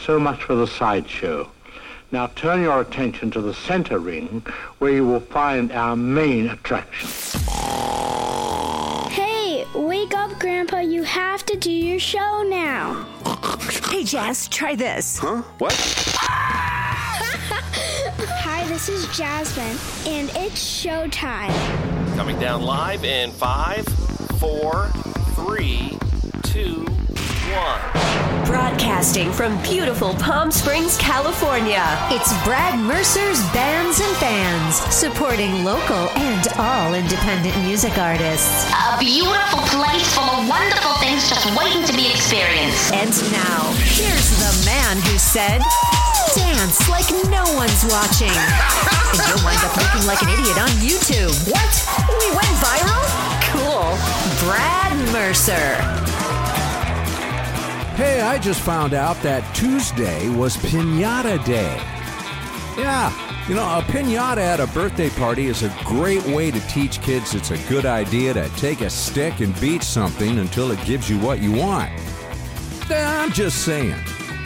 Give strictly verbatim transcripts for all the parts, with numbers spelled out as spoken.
So much for the sideshow. Now turn your attention to the center ring, where you will find our main attraction. Hey, wake up, Grandpa. You have to do your show now. Hey, Jazz, try this. Huh? What? Hi, this is Jasmine, and it's showtime. Coming down live in five, four, three, two, one. Broadcasting from beautiful Palm Springs, California, it's Brad Mercer's Bands and Fans, supporting local and all independent music artists. A beautiful place full of wonderful things just waiting to be experienced. And now, here's the man who said, dance like no one's watching. And you'll wind up looking like an idiot on YouTube. What? We went viral? Cool. Brad Mercer. Hey, I just found out that Tuesday was Piñata Day. Yeah, you know, a piñata at a birthday party is a great way to teach kids it's a good idea to take a stick and beat something until it gives you what you want. I'm just saying.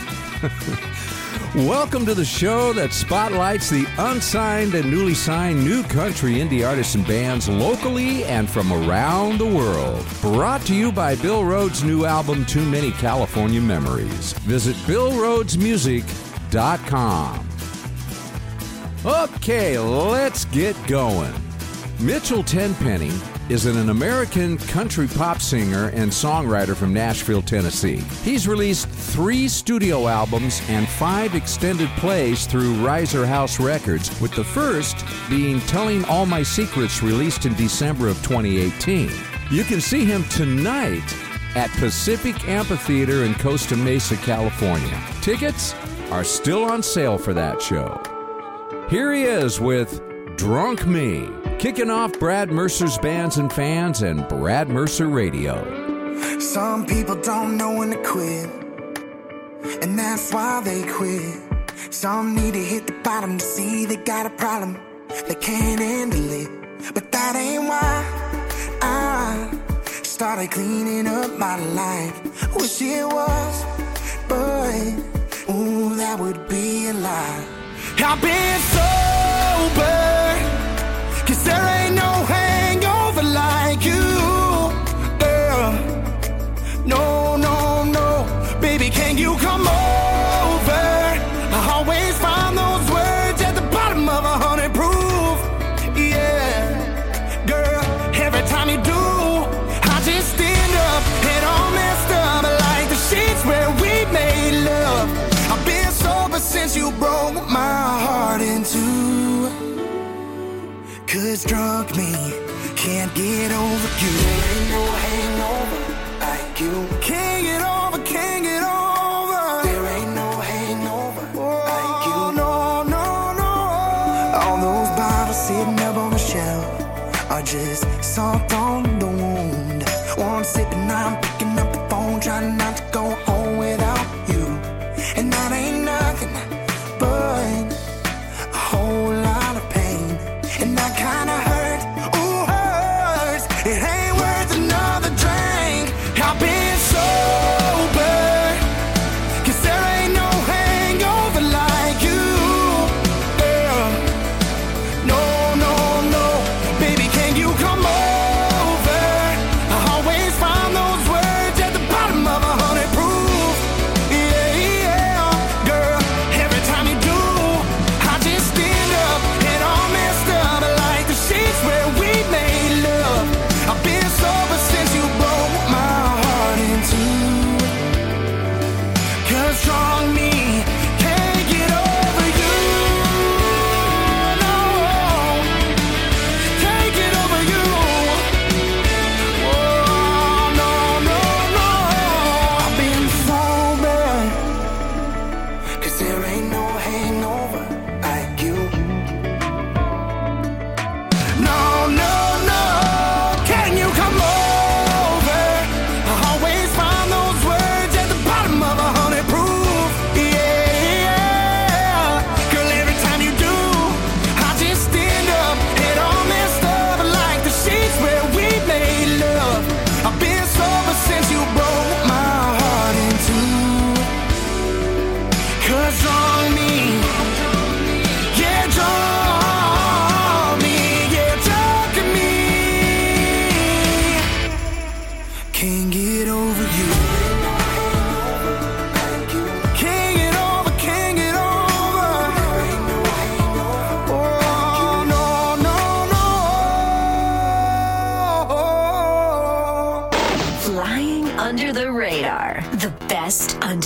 Welcome to the show that spotlights the unsigned and newly signed new country indie artists and bands locally and from around the world. Brought to you by Bill Rhodes' new album, Too Many California Memories. Visit bill rhodes music dot com. Okay, let's get going. Mitchell Tenpenny is an American country pop singer and songwriter from Nashville, Tennessee. He's released three studio albums and five extended plays through Riser House Records, with the first being Telling All My Secrets, released in December of twenty eighteen. You can see him tonight at Pacific Amphitheater in Costa Mesa, California. Tickets are still on sale for that show. Here he is with Drunk Me, kicking off Brad Mercer's Bands and Fans and Brad Mercer Radio. Some people don't know when to quit, and that's why they quit. Some need to hit the bottom to see they got a problem, they can't handle it. But that ain't why I started cleaning up my life. Wish it was, but ooh, that would be a lie. I've been sober, 'cause there ain't no hangover like you, girl. No, no, no, baby, can you come over? I always find those words at the bottom of a hundred proof. Yeah, girl, every time you do, I just stand up and all messed up like the sheets where we made love. I've been sober since you broke my heart in two. 'Cause drunk me can't get over you. There ain't no hangover like you. Can't get over, can't get over. There ain't no hangover like you. No, no, no. All those bottles sitting up on the shelf are just salt on the wound. One sip and I'm picking up the phone, trying not to go home without you. And that ain't nothing but a whole lot of pain. And that kind of hurt, ooh, hurts. It ain't worth another drink. I've been sober, 'cause there ain't no hangover like you, girl. No, no, no, baby, can you come over? I always find those words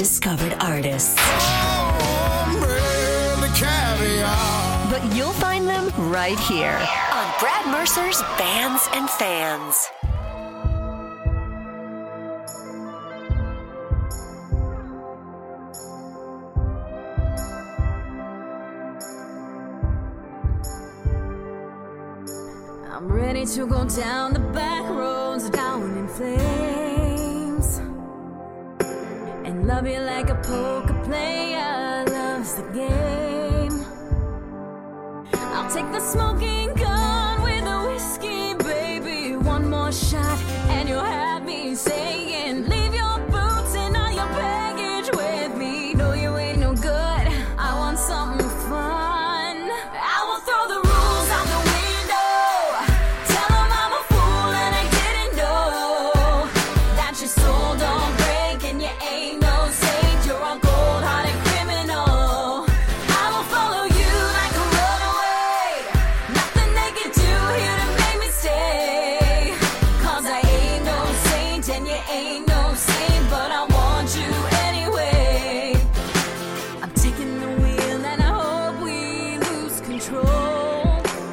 undiscovered artists. Hombre, the caviar. But you'll find them right here on Brad Mercer's Bands and Fans. I'm ready to go down the back roads, down in flames, and love you like a poker player loves the game. I'll take the smoking gun with the whiskey, baby. One more shot and you'll have me saying, leave your boots and all your baggage with me. No, you ain't no good, I want something fun. I will throw the rules out the window. Tell them I'm a fool and I didn't know that your soul don't break and you ain't no saint. You're a cold-hearted criminal. I will follow you like a runaway. Nothing they can do here to make me stay. Cause I ain't no saint and you ain't no saint, but I want you anyway. I'm taking the wheel and I hope we lose control.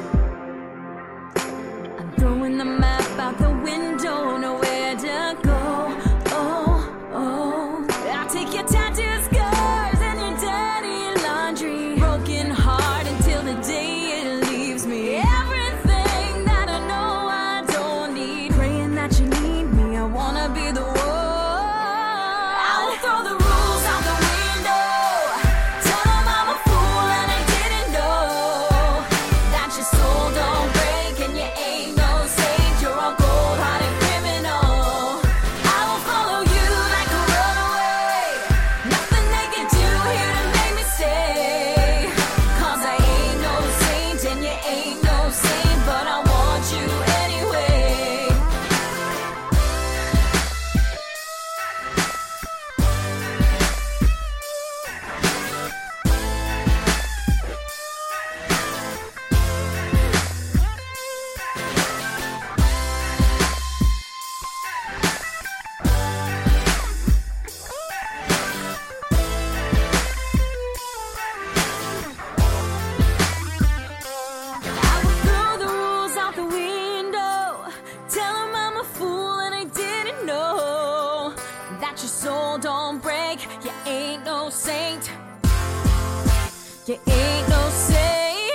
I'm throwing the map out the window, nowhere to go. Oh, oh. I'll take your tattoo scars and your dirty laundry, broken heart until the day it leaves me. Everything that I know I don't need, praying that you need me. I wanna be the one. I will throw the rules out the window. Tell them I'm a fool and I didn't know that your soul don't break and you ain't no saint. You're a cold-hearted criminal. I will follow you like a runaway. Nothing they can do here to make me stay. Cause I ain't no saint and you ain't no saint, but I want you anyway. I will throw the rules out the window. Tell them I'm a fool and I didn't know that your soul don't break. You ain't no saint. You ain't no saint.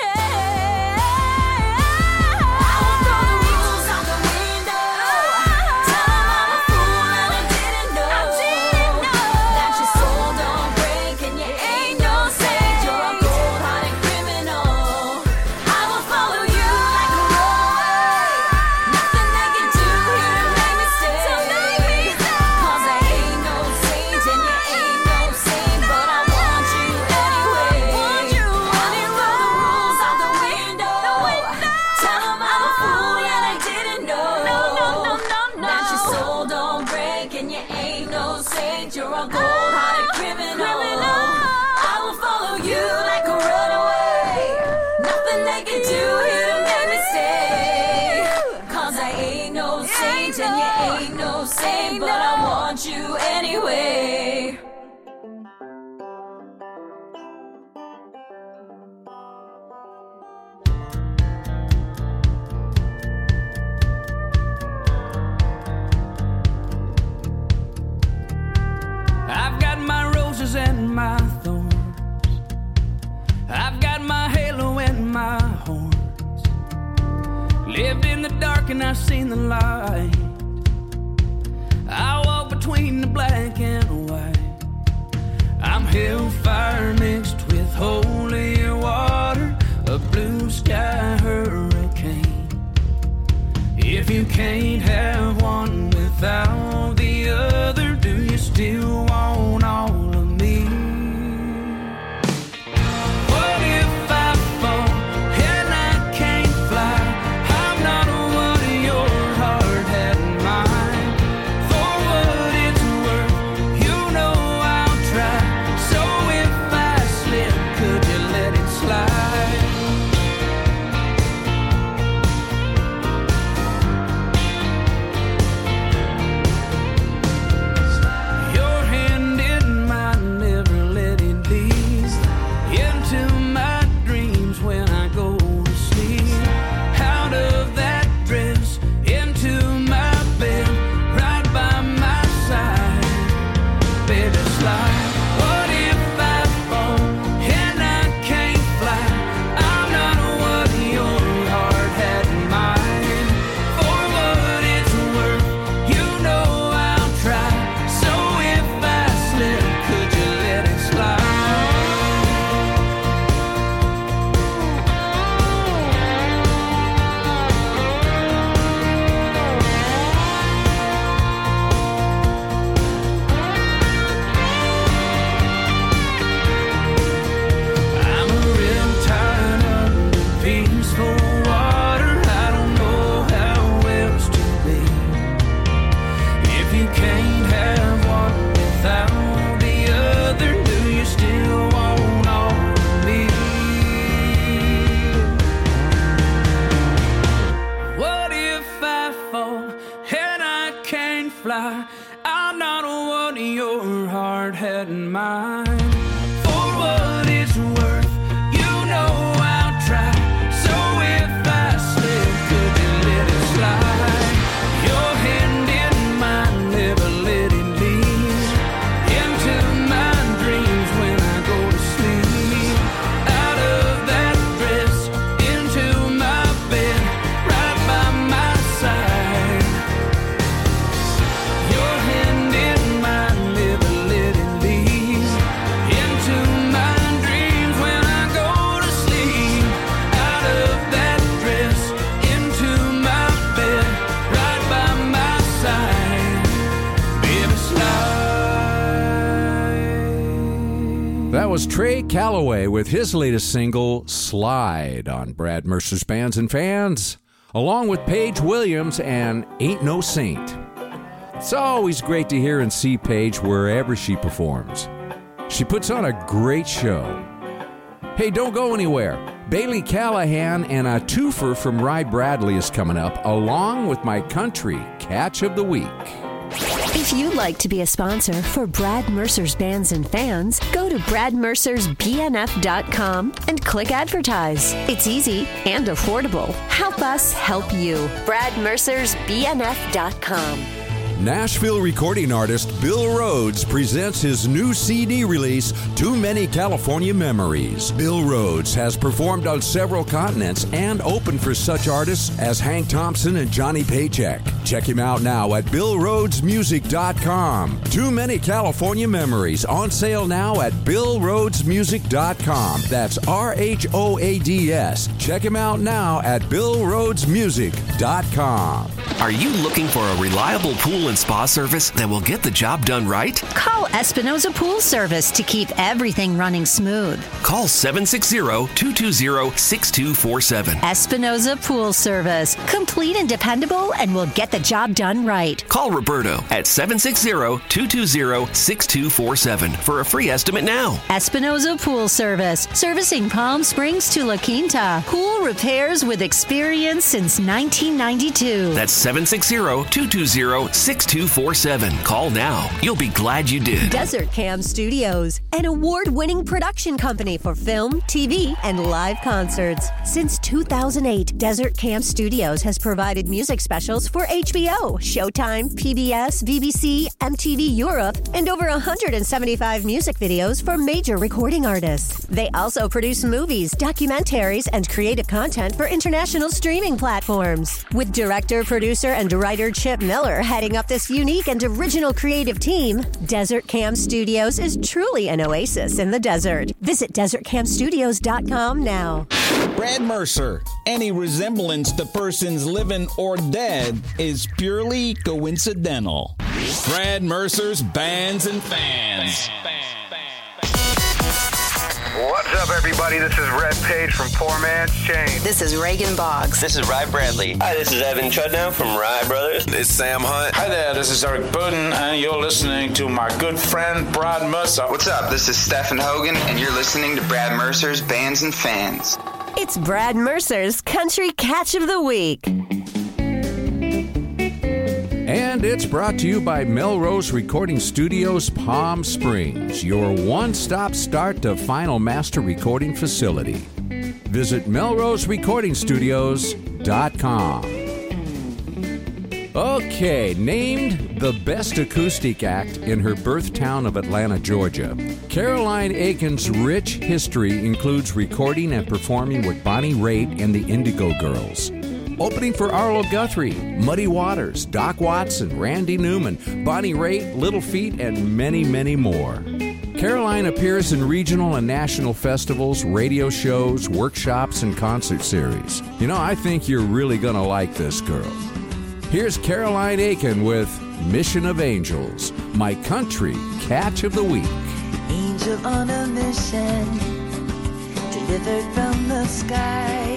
I will throw the rules out the window. Tell them I'm a fool and I didn't know that your soul don't break and you ain't no saint. You're a cold-hearted criminal. I will follow you like a runaway. Nothing they can do here to make me stay. Cause I ain't no saint and you ain't no saint, but I want you anyway. I will throw the rules out the window. Tell them I'm a fool and I didn't know that your soul don't break and you ain't no saint. You're a cold-hearted criminal. I will follow you like a runaway. Nothing they can do here to make me stay. Cause I ain't no saint and you ain't no saint, but I want you anyway. I've got my roses and my thorns. I've got my halo and my horns. Lived in the dark and I've seen the light. I walk between the black and white. I'm hellfire mixed with holy water, a blue sky hurricane. If you can't have one without the other, do you still want all of me? What if I fall and I can't fly? I'm not what your heart had in mind. For what it's worth, you know I'll try. So if I slip, could you let it slide? That was Trey Calloway with his latest single, Slide, on Brad Mercer's Bands and Fans, along with Paige Williams and Ain't No Saint. It's always great to hear and see Paige wherever she performs. She puts on a great show. Hey, don't go anywhere. Bailey Callahan and a twofer from Rye Bradley is coming up, along with my country catch of the week. If you'd like to be a sponsor for Brad Mercer's Bands and Fans, go to brad mercers b n f dot com and click advertise. It's easy and affordable. Help us help you. brad mercers b n f dot com. Nashville recording artist Bill Rhodes presents his new C D release, Too Many California Memories. Bill Rhodes has performed on several continents and opened for such artists as Hank Thompson and Johnny Paycheck. Check him out now at bill rhodes music dot com. Too Many California Memories, on sale now at bill rhodes music dot com. That's R H O A D S. Check him out now at bill rhodes music dot com. Are you looking for a reliable pool and spa service that will get the job done right? Call Espinosa Pool Service to keep everything running smooth. Call seven six zero, two two zero, six two four seven. Espinosa Pool Service. Complete and dependable, and will get the job done right. Call Roberto at seven six zero, two two zero, six two four seven for a free estimate now. Espinosa Pool Service. Servicing Palm Springs to La Quinta. Pool repairs with experience since nineteen ninety-two. That's seven six zero, two two zero, six two four seven. Call now. You'll be glad you did. Desert Cam Studios, an award-winning production company for film, T V, and live concerts. Since two thousand eight, Desert Cam Studios has provided music specials for H B O, Showtime, P B S, B B C, M T V Europe, and over one hundred seventy-five music videos for major recording artists. They also produce movies, documentaries, and creative content for international streaming platforms. With director, producer, and writer Chip Miller heading up this unique and original creative team, Desert Cam Studios is truly an oasis in the desert. Visit desert cam studios dot com now. Brad Mercer. Any resemblance to persons living or dead is purely coincidental. Brad Mercer's Bands and Fans. What's up, everybody? This is Red Page from Poor Man's Chain. This is Reagan Boggs. This is Rye Bradley. Hi, this is Evan Chudnow from Rye Brothers. It's Sam Hunt. Hi there, this is Eric Burden, and you're listening to my good friend, Brad Mercer. What's up? This is Stephen Hogan, and you're listening to Brad Mercer's Bands and Fans. It's Brad Mercer's Country Catch of the Week. And it's brought to you by Melrose Recording Studios, Palm Springs, your one-stop start to final master recording facility. Visit melrose recording studios dot com. Okay, named the best acoustic act in her birth town of Atlanta, Georgia, Caroline Aiken's rich history includes recording and performing with Bonnie Raitt and the Indigo Girls. Opening for Arlo Guthrie, Muddy Waters, Doc Watson, Randy Newman, Bonnie Raitt, Little Feat, and many, many more. Caroline appears in regional and national festivals, radio shows, workshops, and concert series. You know, I think you're really going to like this girl. Here's Caroline Aiken with Mission of Angels, my country catch of the week. Angel on a mission, delivered from the sky.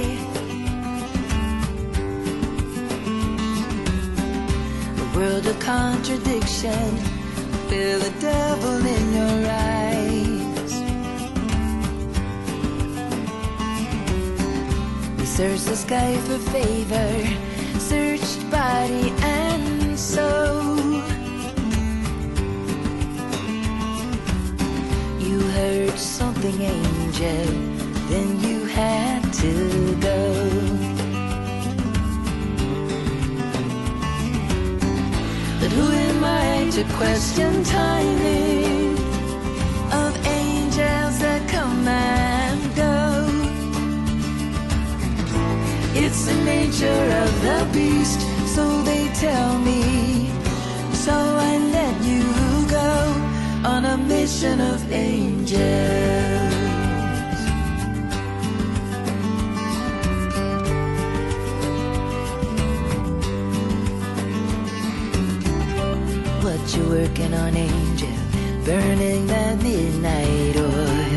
World of contradiction, feel the devil in your eyes. We searched the sky for favor, searched body and soul. You heard something, angel, then you had to go. But who am I to question timing of angels that come and go? It's the nature of the beast, so they tell me. So I let you go on a mission of angels. What you working on, angel? Burning that midnight oil.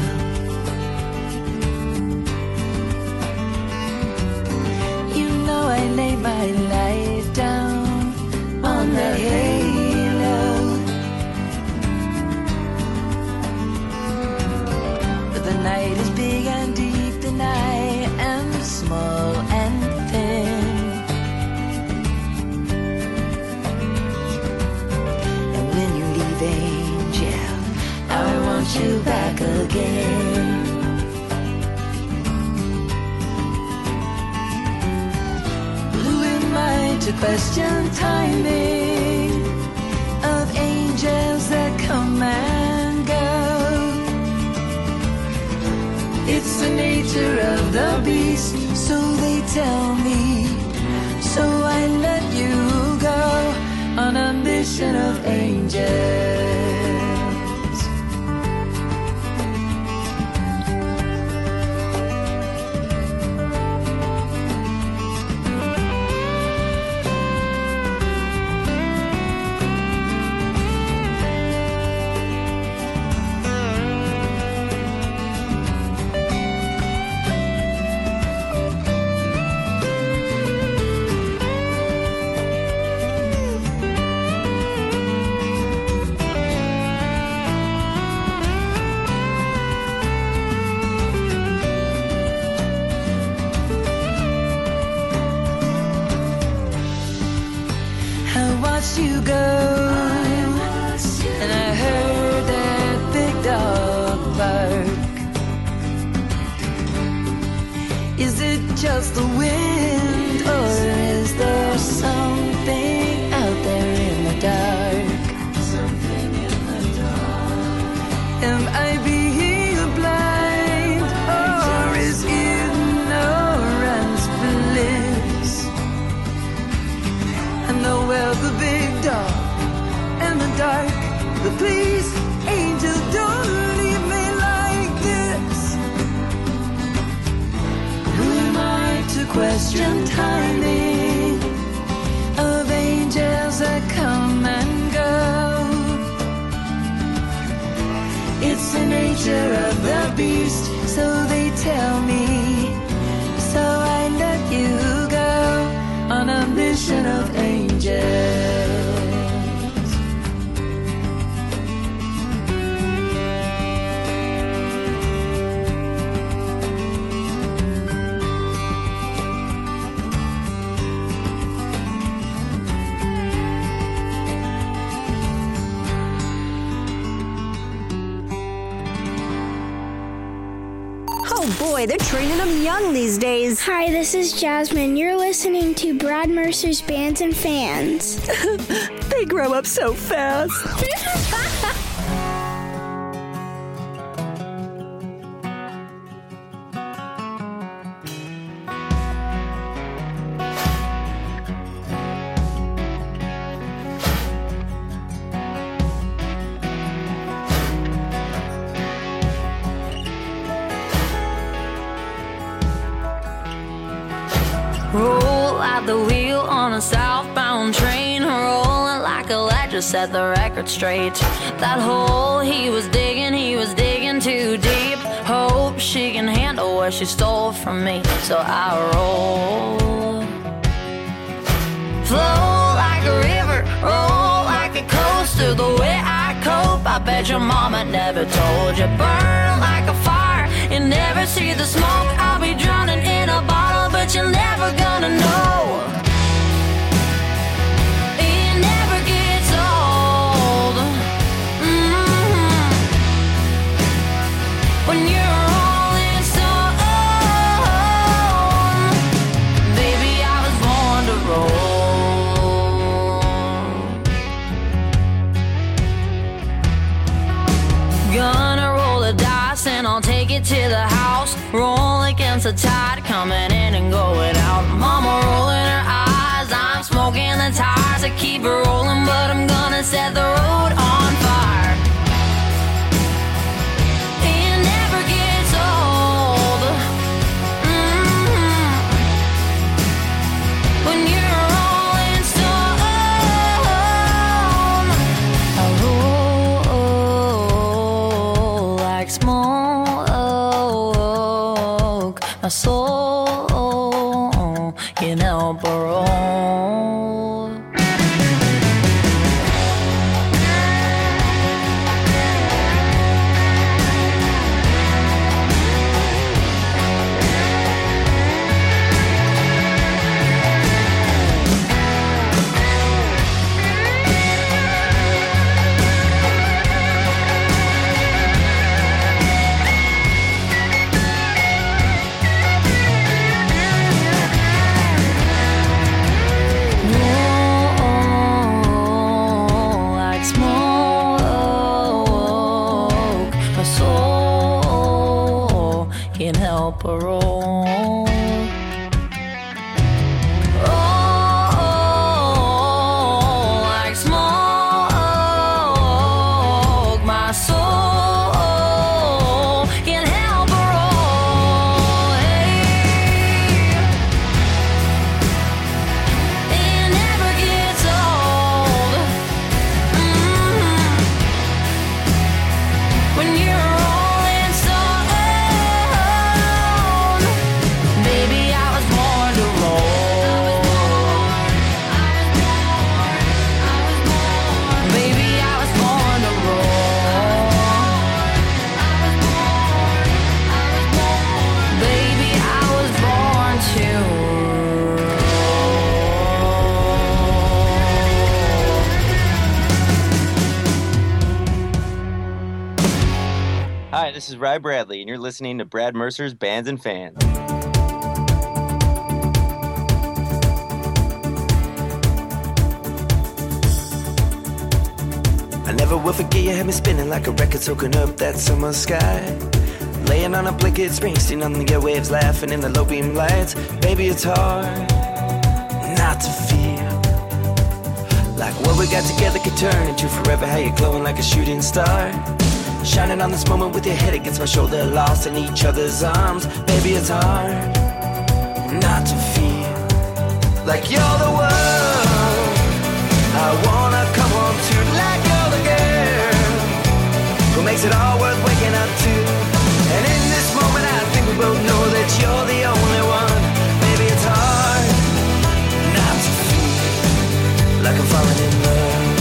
you back again. Who am I to question timing of angels that come and go? It's the nature of the beast, so they tell me. So I let you go on a mission of angels. You go, and I heard that big dog bark. Is it just the wind, or is there something out there in the dark? Something in the dark. Am I being blind, or is ignorance bliss? I know where the big dog and the dark, but please, angel, don't leave me like this. Who am I to question timing of angels that come and go? It's the nature of the beast, so they tell me. So I let you go on a mission of angels. Oh boy, they're training them young these days. Hi, this is Jasmine. You're listening to Brad Mercer's Bands and Fans. They grow up so fast. Roll out the wheel on a southbound train, rolling like a ledger, set the record straight. That hole he was digging, he was digging too deep. Hope she can handle what she stole from me, so I roll. Flow like a river, roll like a coaster. The way I cope, I bet your mama never told you. Burn like a fire, you never see the smoke. I'll be drowning in a bottle, but you're never gonna know. It never gets old. Mm-hmm. When you're rolling stone, baby, I was born to roll. Gonna roll the dice and I'll take it to the house. Roll against the tide, coming in and going out. Mama rolling her eyes, I'm smoking the tires. I keep rolling, but I'm gonna set the road on fire. It never gets old. Mm-hmm. When you're rolling stone, I roll like smoke. My soul can help her roll. can't help her all. Oh, like smoke, my soul can't help her all. Hey, it never gets old. Mm-hmm. When you're all in stone, baby, I was born to roll. Baby, I was born to roll. Baby, I was born to Hi, this is Rye Bradley, and you're listening to Brad Mercer's Bands and Fans. I never will forget you had me spinning like a record soaking up that summer sky. Laying on a blanket, Springsteen on the airwaves, laughing in the low beam lights. Baby, it's hard not to feel like what we got together could turn into forever. How you're glowing like a shooting star, shining on this moment with your head against my shoulder, lost in each other's arms. Baby, it's hard not to feel like you're the one I wanna come home to, like you're the girl who makes it all worth waking up to. And in this moment I think we both know that you're the only one. Baby, it's hard not to feel like I'm falling in love.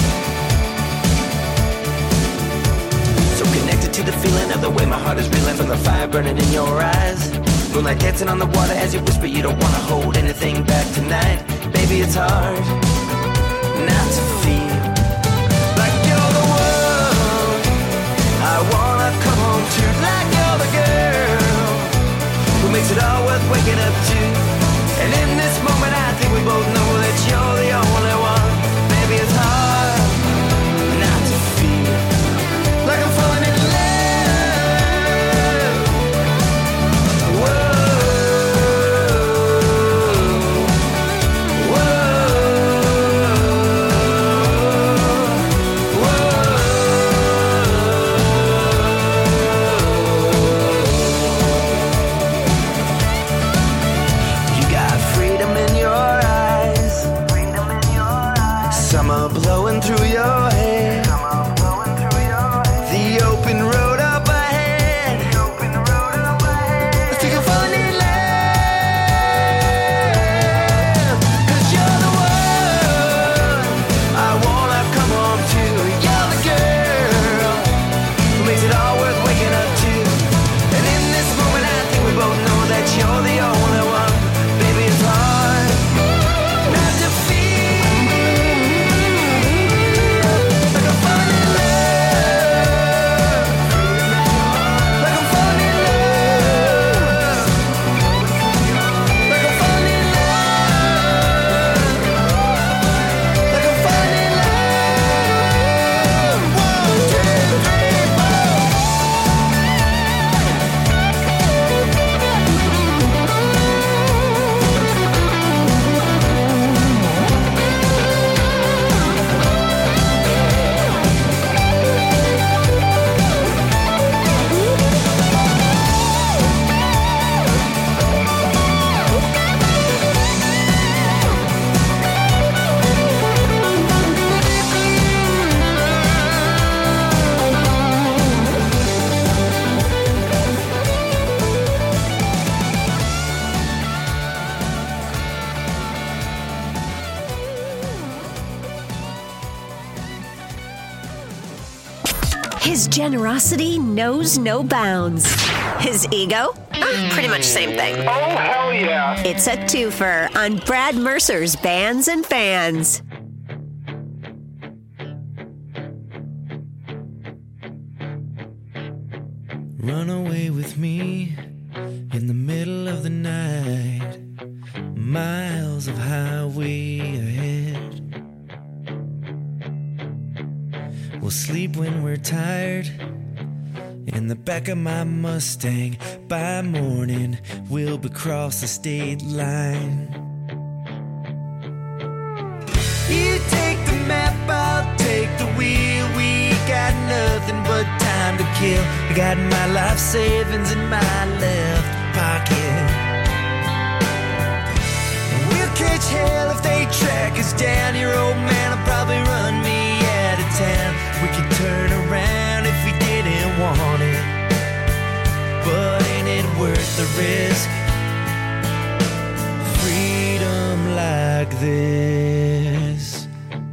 So connected to the feeling of the way my heart is reeling from the fire burning in your eyes. Moonlight dancing on the water as you whisper you don't wanna hold anything back tonight. Baby, it's hard not to feel like you're the one I wanna come home to, like you're the girl who makes it all worth waking up to. And in this moment I think we both know that you're the only one. Baby, it's hard not to feel like I'm falling in love. Whoa. Blowing through your head, the open road up ahead. Let's take a falling in love, 'cause you're the one I wanna come home to. You're the girl who makes it all worth waking up to. And in this moment I think we both know that you're the only one. Baby, it's hard not to feel His generosity knows no bounds. His ego? Ah, pretty much same thing. Oh, hell yeah. It's a twofer on Brad Mercer's Bands and Fans. Run away with me in the middle of the night. Miles of highway ahead. We'll sleep when we're tired In the back of my Mustang, by morning, we'll be across the state line. You take the map, I'll take the wheel. We got nothing but time to kill. I got my life savings in my left pocket. We'll catch hell if they track us down. Your old man will probably run me out of town. We could turn around if we didn't want it, but ain't it worth the risk? Freedom like this.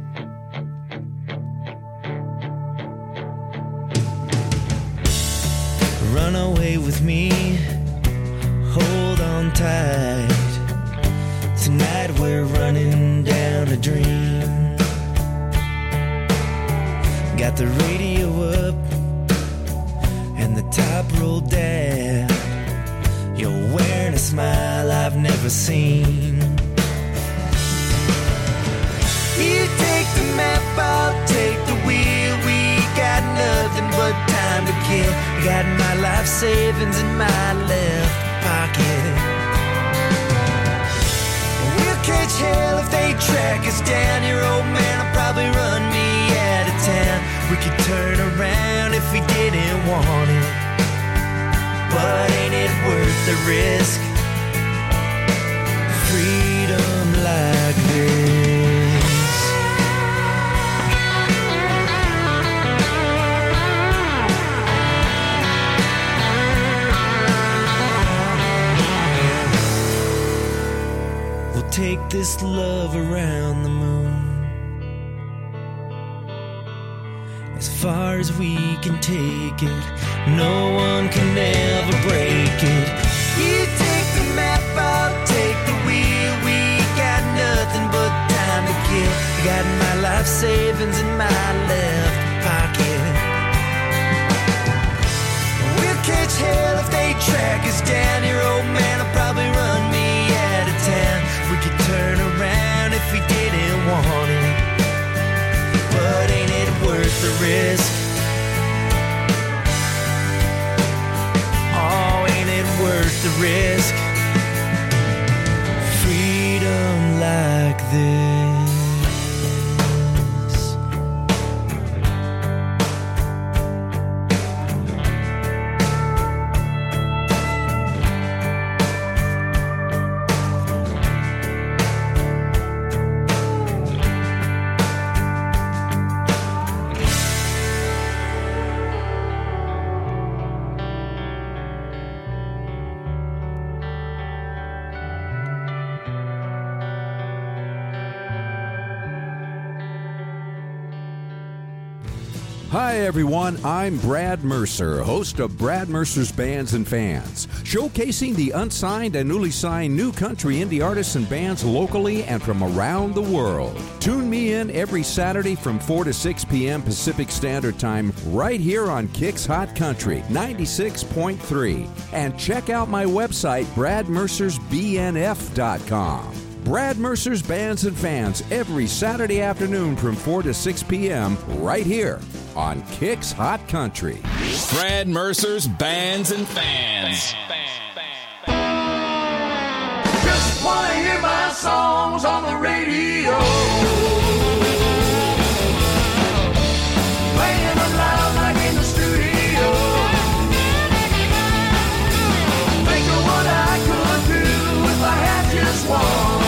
Run away with me, hold on tight. Tonight we're running down a dream. Got the radio up and the top rolled down. You're wearing a smile I've never seen. You take the map, I'll take the wheel. We got nothing but time to kill. Got my life savings in my left pocket. We'll catch hell if they track us down. Your old man will probably run me out of town. We could turn around if we didn't want it, but ain't it worth the risk? Freedom like this. We'll take this love around the moon, as far as we can take it. No one can ever break it. You take the map, I'll take the wheel. We got nothing but time to kill. Got my life savings in my left pocket. We'll catch hell if they track us down. Your old man will probably run me out of town. We could turn around if we didn't want it, but ain't it worth the risk? Oh, ain't it worth the risk? Freedom like this. Hi, everyone. I'm Brad Mercer, host of Brad Mercer's Bands and Fans, showcasing the unsigned and newly signed new country indie artists and bands locally and from around the world. Tune me in every Saturday from four to six p.m. Pacific Standard Time right here on Kicks Hot Country ninety-six point three. And check out my website, brad mercers b n f dot com. Brad Mercer's Bands and Fans every Saturday afternoon from four to six p.m. right here on Kicks Hot Country. Brad Mercer's Bands and Fans. Just wanna hear my songs on the radio, playing them loud like in the studio. Think of what I could do if I had just one.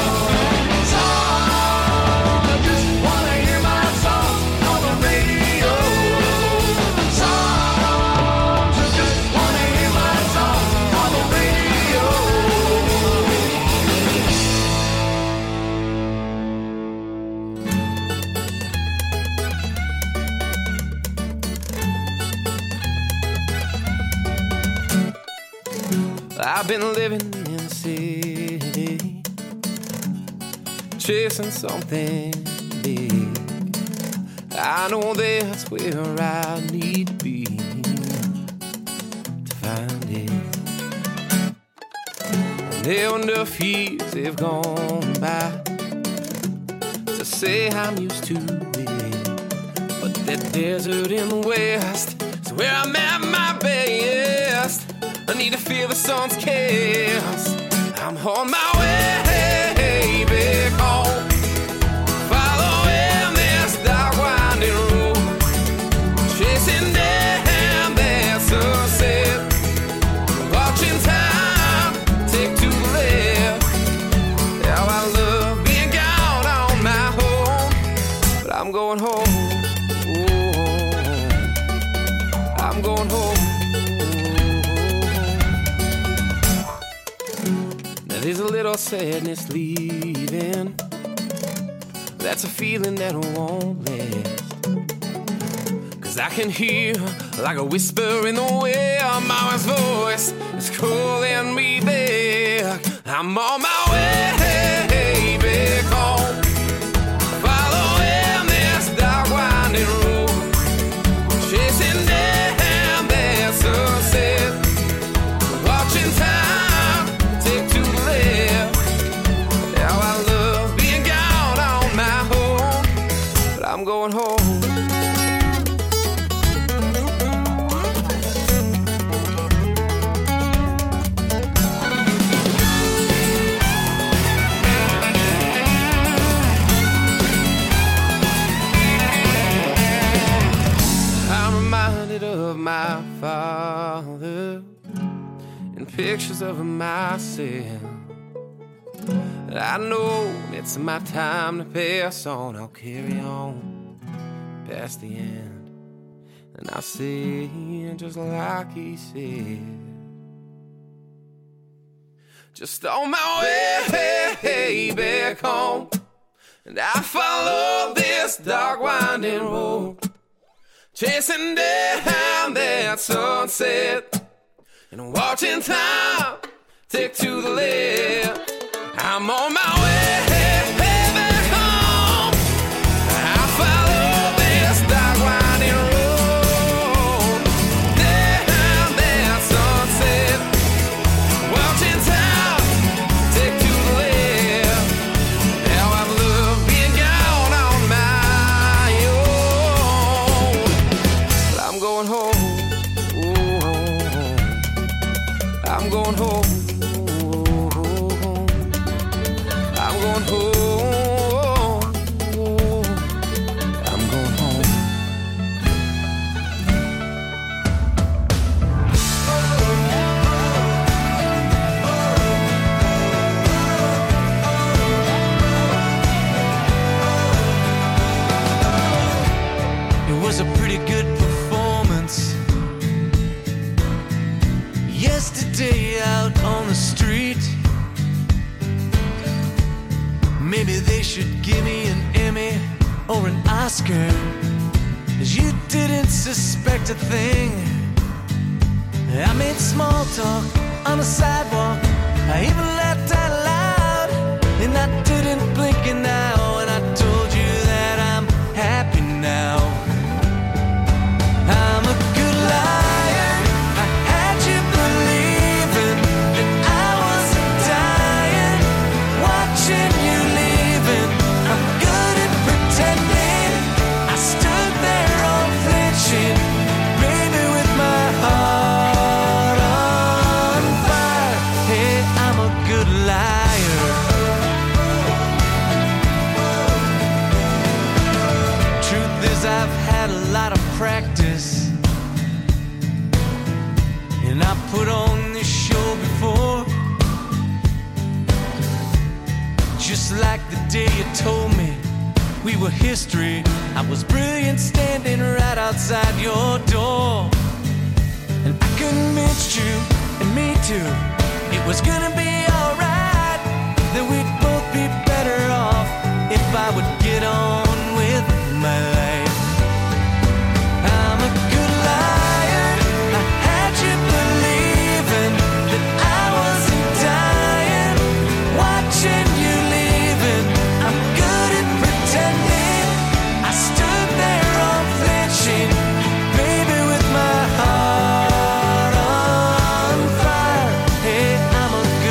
I've been living in the city, chasing something big. I know that's where I need to be to find it. And there were enough years have gone by to say I'm used to it, but that desert in the west It's where I'm at my best. I need to feel the sun's kiss. I'm on my way back home, following this dark winding road, chasing down that sunset, watching time take to the left. How I love being gone on my home, but I'm going home. I'm going home. Now there's a little sadness leaving. That's a feeling that won't last. Cause I can hear like a whisper in the wind. Mama's voice is calling me back. I'm on my way back home, following this dark winding road, chasing down that sunset, watching time take to the left. How I love being gone on my home, but I'm going home. I'm reminded of my father and pictures of myself. I know it's my time to pass on. I'll carry on past the end, and I'll say just like he said. Just on my way back home, and I follow this dark winding road, chasing down that sunset, and watching time take to the left. I'm on my way back home. I follow this dark winding road, down that sunset, watching time take to the left. How I love being gone on my own, but I'm going home. Oh, I'm going home. I'm going home. I'm going home. It was a pretty good performance yesterday out on the street. Maybe they should give me an Emmy or an Oscar, 'cause you didn't suspect a thing. I made small talk on the sidewalk, I even laughed out loud, and I didn't blink an eye, and I told you that I'm happy now. I'm a good liar, I had you believing that I wasn't dying, watching you. I'm good at pretending. I stood there all flinching, baby, with my heart on fire. Hey, I'm a good liar. Truth is, I've had a lot of practice, and I put on this show before, just like the day you told me we were history. I was brilliant standing right outside your door, and I convinced you, and me too, it was gonna be alright, that we'd both be better off if I would get on with my life. I'm a good liar, I had you believing that I wasn't dying, watching you leaving. I'm good at pretending. I stood there all flinching, baby, with my heart on fire. Hey, I'm a good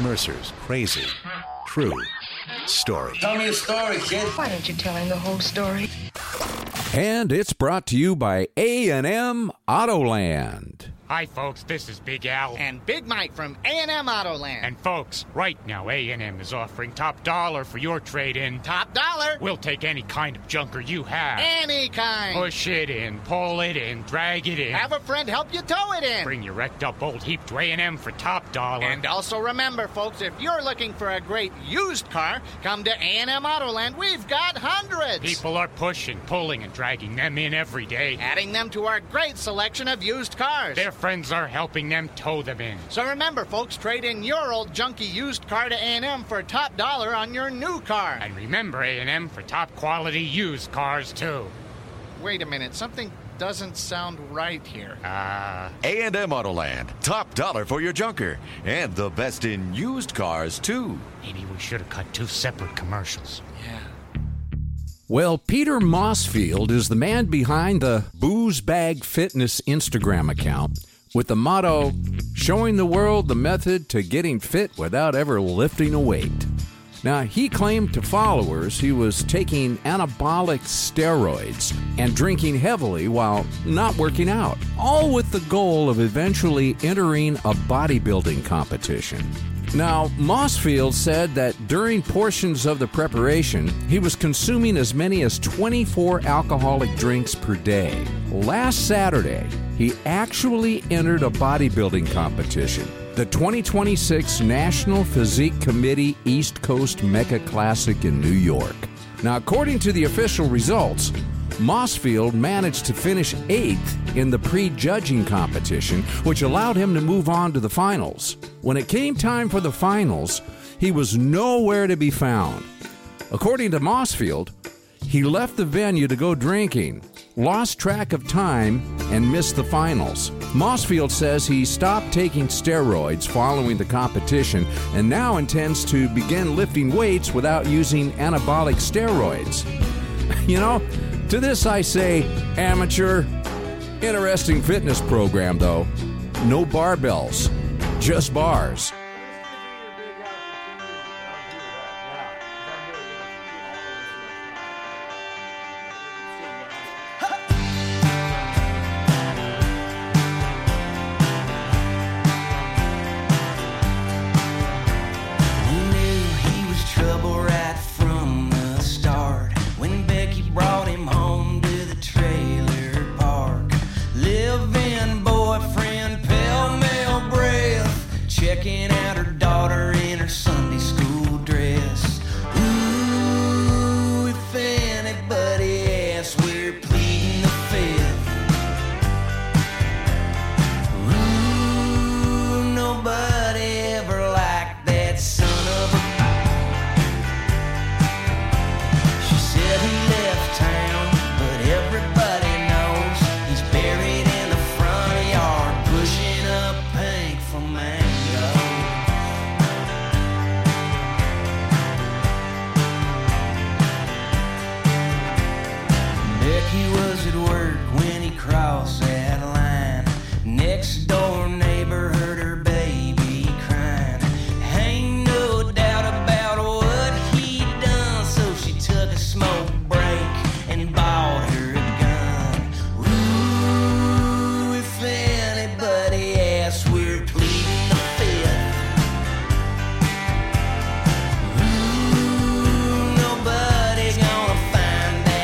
Mercer's crazy, true story. Tell me a story, kid. Why don't you tell him the whole story? And it's brought to you by A and M Autoland. Hi, folks. This is Big Al. And Big Mike from A and M Autoland. And, folks, right now, A and M is offering top dollar for your trade-in. Top dollar? We'll take any kind of junker you have. Any kind. Push it in, pull it in, drag it in. Have a friend help you tow it in. Bring your wrecked up old heap to A and M for top dollar. And also remember, folks, if you're looking for a great used car, come to A and M Autoland. We've got hundreds. People are pushing, pulling, and dragging them in every day. Adding them to our great selection of used cars. Their friends are helping them tow them in. So remember, folks, trade in your old junky used car to A and M for top dollar on your new car. And remember A and M for top quality used cars, too. Wait a minute, something doesn't sound right here. Uh... A and M Autoland, top dollar for your junker, and the best in used cars, too. Maybe we should have cut two separate commercials. Yeah. Well, Peter Mossfield is the man behind the Booze Bag Fitness Instagram account with the motto, showing the world the method to getting fit without ever lifting a weight. Now, he claimed to followers he was taking anabolic steroids and drinking heavily while not working out, all with the goal of eventually entering a bodybuilding competition. Now, Mossfield said that during portions of the preparation, he was consuming as many as twenty-four alcoholic drinks per day. Last Saturday, he actually entered a bodybuilding competition, the twenty twenty-six National Physique Committee East Coast Mecca Classic in New York. Now, according to the official results, Mossfield managed to finish eighth in the pre-judging competition, which allowed him to move on to the finals. When it came time for the finals, he was nowhere to be found. According to Mossfield, he left the venue to go drinking, lost track of time, and missed the finals. Mossfield says he stopped taking steroids following the competition and now intends to begin lifting weights without using anabolic steroids. You know, to this I say, amateur. Interesting fitness program, though. No barbells, just bars.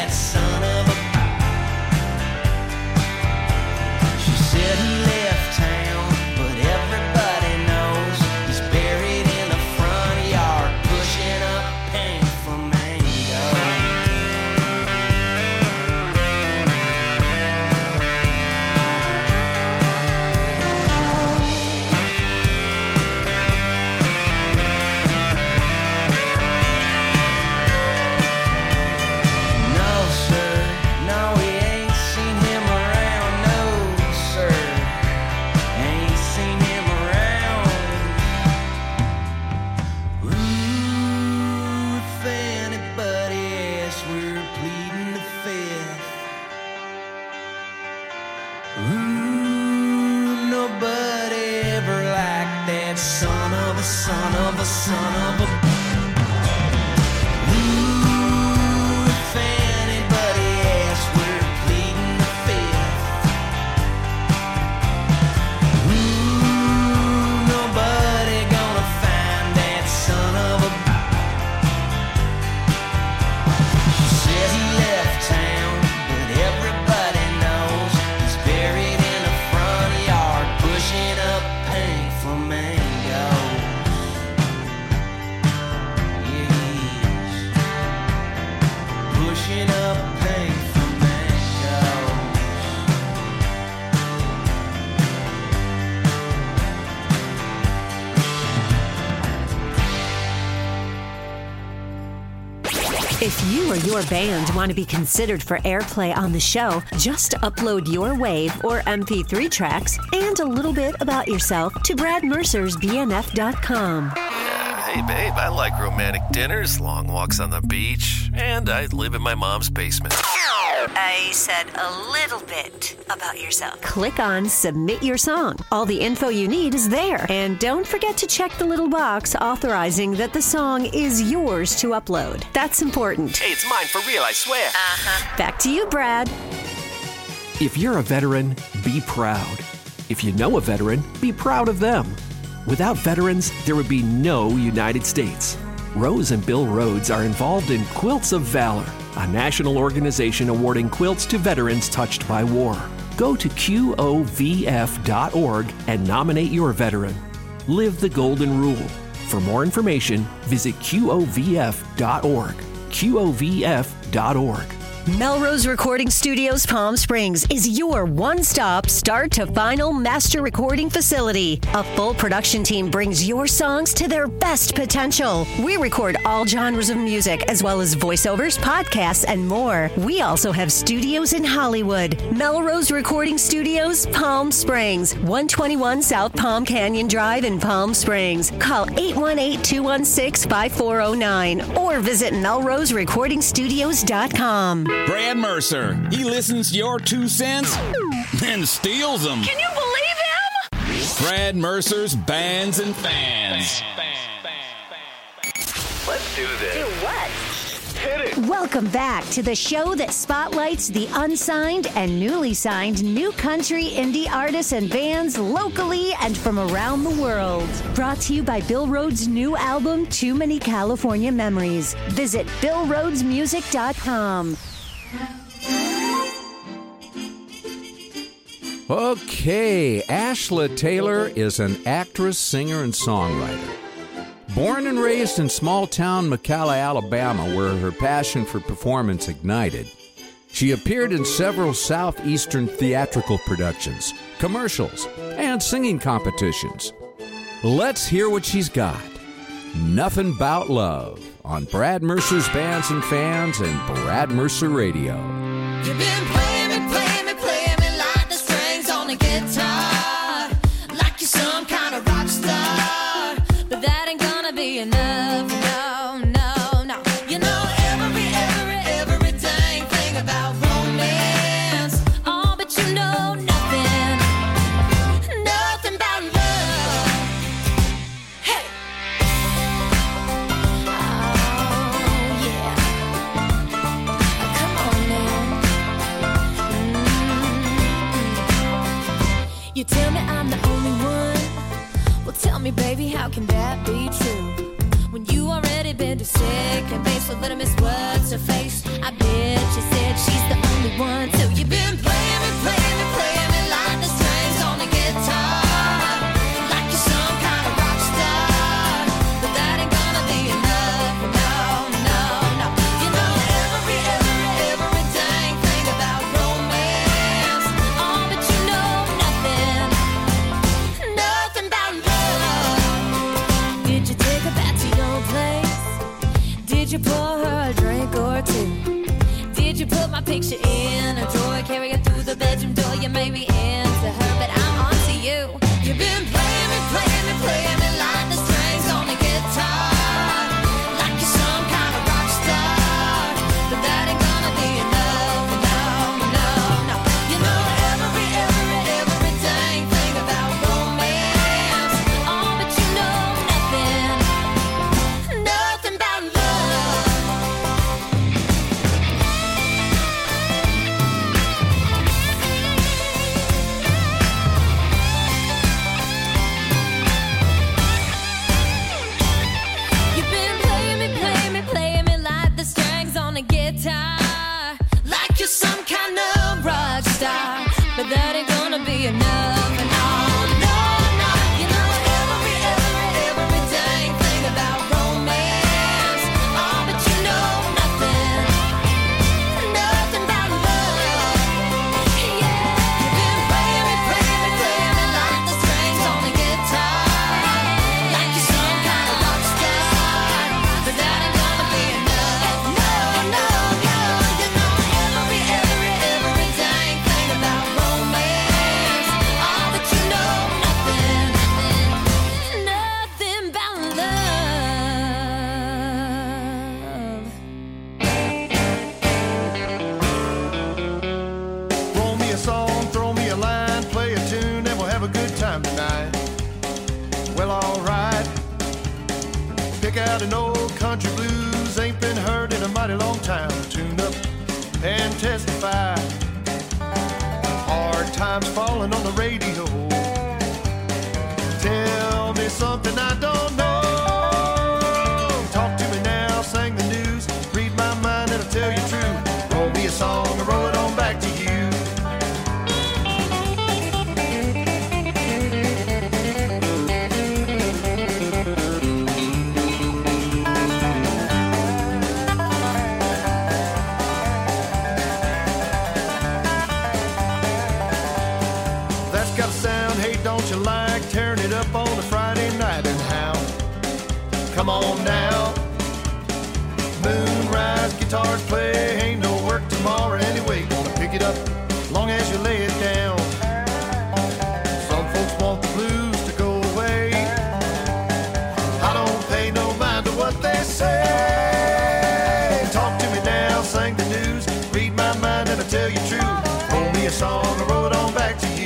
Said he left town. If you or your band want to be considered for airplay on the show, just upload your WAV or M P three tracks and a little bit about yourself to Brad Mercer's B N F dot com. Yeah, hey, babe, I like romantic dinners, long walks on the beach, and I live in my mom's basement. I said a little bit about yourself. Click on Submit Your Song. All the info you need is there. And don't forget to check the little box authorizing that the song is yours to upload. That's important. Hey, it's mine for real, I swear. Uh-huh. Back to you, Brad. If you're a veteran, be proud. If you know a veteran, be proud of them. Without veterans, there would be no United States. Rose and Bill Rhodes are involved in Quilts of Valor, a national organization awarding quilts to veterans touched by war. Go to Q O V F dot org and nominate your veteran. Live the golden rule. For more information, visit Q O V F dot org. Q O V F dot org. Melrose Recording Studios Palm Springs is your one-stop start to final master recording facility. A full production team brings your songs to their best potential. We record all genres of music as well as voiceovers, podcasts, and more. We also have studios in Hollywood. Melrose Recording Studios Palm Springs, one twenty-one South Palm Canyon Drive in Palm Springs. Call eight one eight, two one six, five four zero nine or visit melrose recording studios dot com. Brad Mercer, he listens to your two cents and steals them. Can you believe him? Brad Mercer's Bands and Fans. Let's do this. Do what? Hit it. Welcome back to the show that spotlights the unsigned and newly signed new country indie artists and bands locally and from around the world. Brought to you by Bill Rhodes' new album, Too Many California Memories. Visit bill rhodes music dot com. Okay, Ashla Taylor is an actress, singer, and songwriter. Born and raised in small-town McCalla, Alabama, where her passion for performance ignited, she appeared in several southeastern theatrical productions, commercials, and singing competitions. Let's hear what she's got. Nothing 'Bout Love on Brad Mercer's Bands and Fans and Brad Mercer Radio. You've been playing me, playing me, playing me like the strings on a guitar, like you're some kind of rock star, but that ain't gonna be enough. No, no, no. You know every, every, every dang thing about romance. Oh, but you know nothing, nothing about love. Hey. Oh, yeah. Come on now. You tell me I'm the only one. Well, tell me, baby, how can that be true? When you already been to second base, so let her miss what's her face. I bet you said she's the only one too. You've been playing me, playing me, playing me like the strings on a guitar, like you're some kind of rock star, but that ain't gonna be enough. No, no, no. You know every, every, every dang thing about romance. Oh, but you know nothing, nothing about love. Did you take her back to your place? Did you pour her a drink or two? Did you put my picture in a drawer, carry it through the bedroom door? You may be into her, but I'm on to you. You've been playing me, playing me, playing me like the strings on a guitar, like you're some kind of rock star, but that ain't gonna be enough. No, no, no. You know every, every, every dang thing about romance. Oh, but you know nothing, nothing about love. You've been playing me, playing me, playing me like the strings on a guitar, like you're some kind of rock star, but that ain't gonna be enough. No, no, no. You know every, every, every dang thing about romance. Oh, but you know nothing, nothing about love. Yeah. You've been playing me, playing me, playing me like the strings on a guitar, like you're some kind of rock star, but that ain't gonna be enough. No. out an old country blues, ain't been heard in a mighty long time. Tune up and testify. Hard times falling on the radio. Tell me something I don't know. Talk to me now, sing the news. Read my mind and I'll tell you true. Roll me a song and roll it on back to you. That's got a sound, hey, don't you like tearing it up on a Friday night? And how? Come on now. Moonrise, guitars play, ain't no work tomorrow anyway. Gonna pick it up long as you lay it down. Some folks want the blues to go away. I don't pay no mind to what they say. Talk to me now, sing the news. Read my mind and I'll tell you true. Roll me a song and roll it on back to you.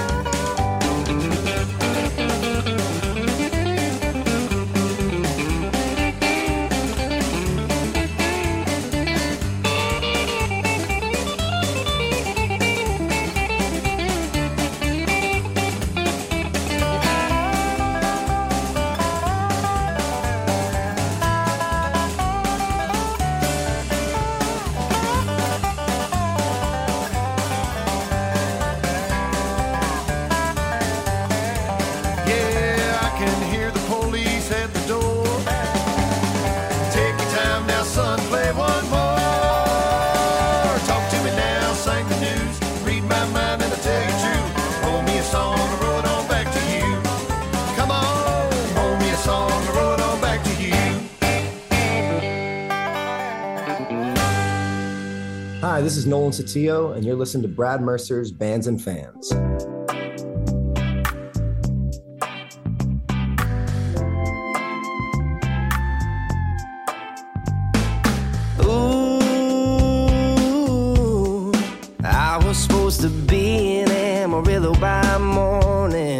Hi, this is Nolan Satillo, and you're listening to Brad Mercer's Bands and Fans. Ooh, I was supposed to be in Amarillo by morning.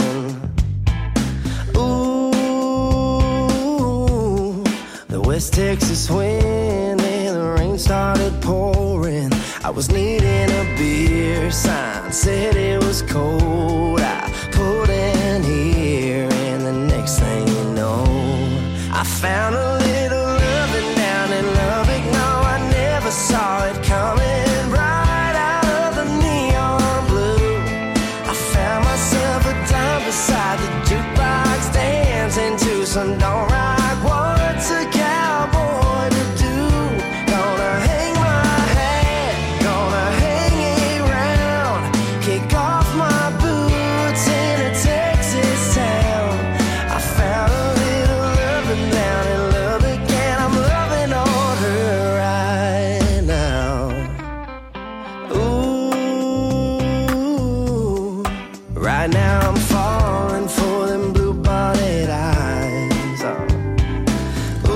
Ooh, the West Texas wind and the rain started pouring. I was needing a beer, sign said it was cold. I pulled in here and the next thing you know, I found a little loving down in Lubbock. No, I never saw it coming, right out of the neon blue. I found myself a dime beside the jukebox, dancing to some don't rock. What's a cowboy to do? Gonna hang my hat, gonna hang it round, kick off my boots in a Texas town. I found a little loving down in Lubbock, and I'm loving on her right now. Ooh, right now I'm falling for them blue-bonnet eyes. Oh.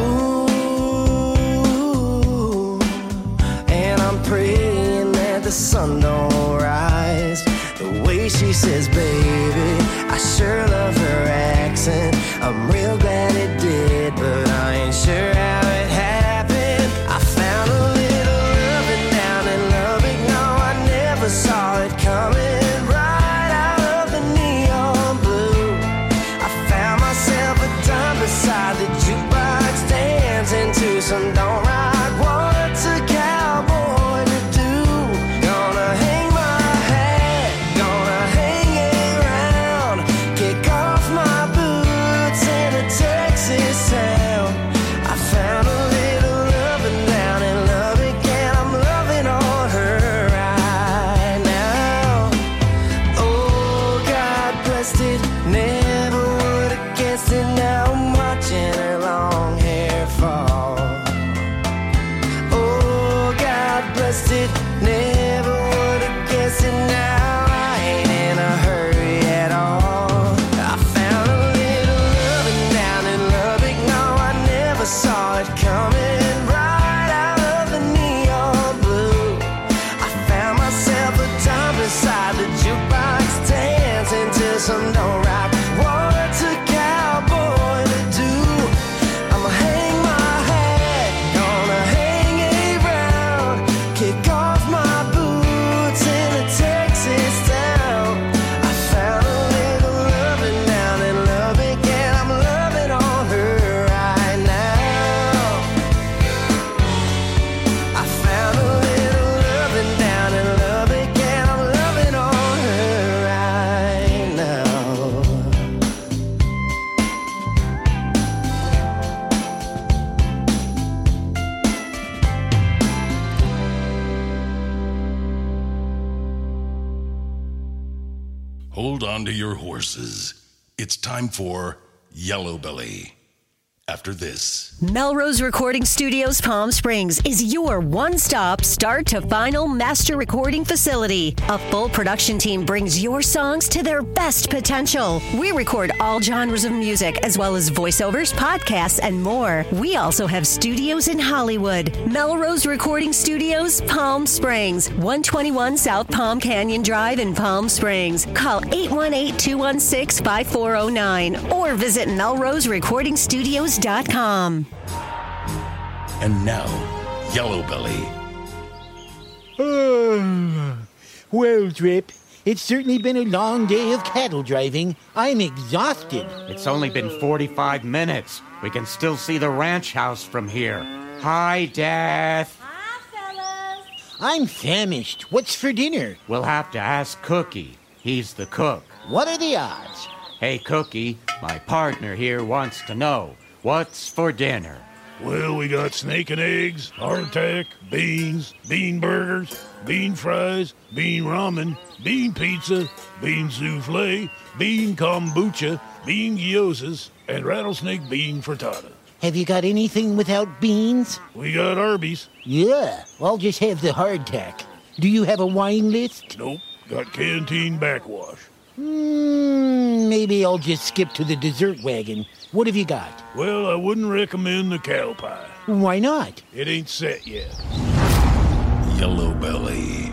Ooh, and I'm praying that the sun don't rise. The way she says, baby, I sure love her accent. I'm real glad it did, but I ain't sure how it happened. I found a little loving down in Lubbock. No, I never saw it coming, right out of the neon blue. I found myself a dime beside the jukebox, dancing to some don't rock. What's a cowboy to do? Gonna hang my hat, gonna hang it round, kick off my boots in a Texas town. hold on to your horses. It's time for Yellow Belly. After this. Melrose Recording Studios Palm Springs is your one-stop start to final master recording facility. A full production team brings your songs to their best potential. We record all genres of music as well as voiceovers, podcasts, and more. We also have studios in Hollywood. Melrose Recording Studios Palm Springs, one twenty-one South Palm Canyon Drive in Palm Springs. Call eight one eight, two one six, five four zero nine or visit melrose recording studios dot com. And now, Yellow Belly. Oh, well, Trip, it's certainly been a long day of cattle driving. I'm exhausted. It's only been forty-five minutes. We can still see the ranch house from here. Hi, Death. I'm famished. What's for dinner? We'll have to ask Cookie. He's the cook. What are the odds? Hey, Cookie, my partner here wants to know, what's for dinner? Well, we got snake and eggs, hardtack, beans, bean burgers, bean fries, bean ramen, bean pizza, bean souffle, bean kombucha, bean gyozas, and rattlesnake bean frittata. Have you got anything without beans? We got Arby's. Yeah, I'll just have the hardtack. Do you have a wine list? Nope, got Canteen Backwash. Mm, maybe I'll just skip to the dessert wagon. What have you got? Well, I wouldn't recommend the cow pie. Why not? It ain't set yet. Yellow Belly.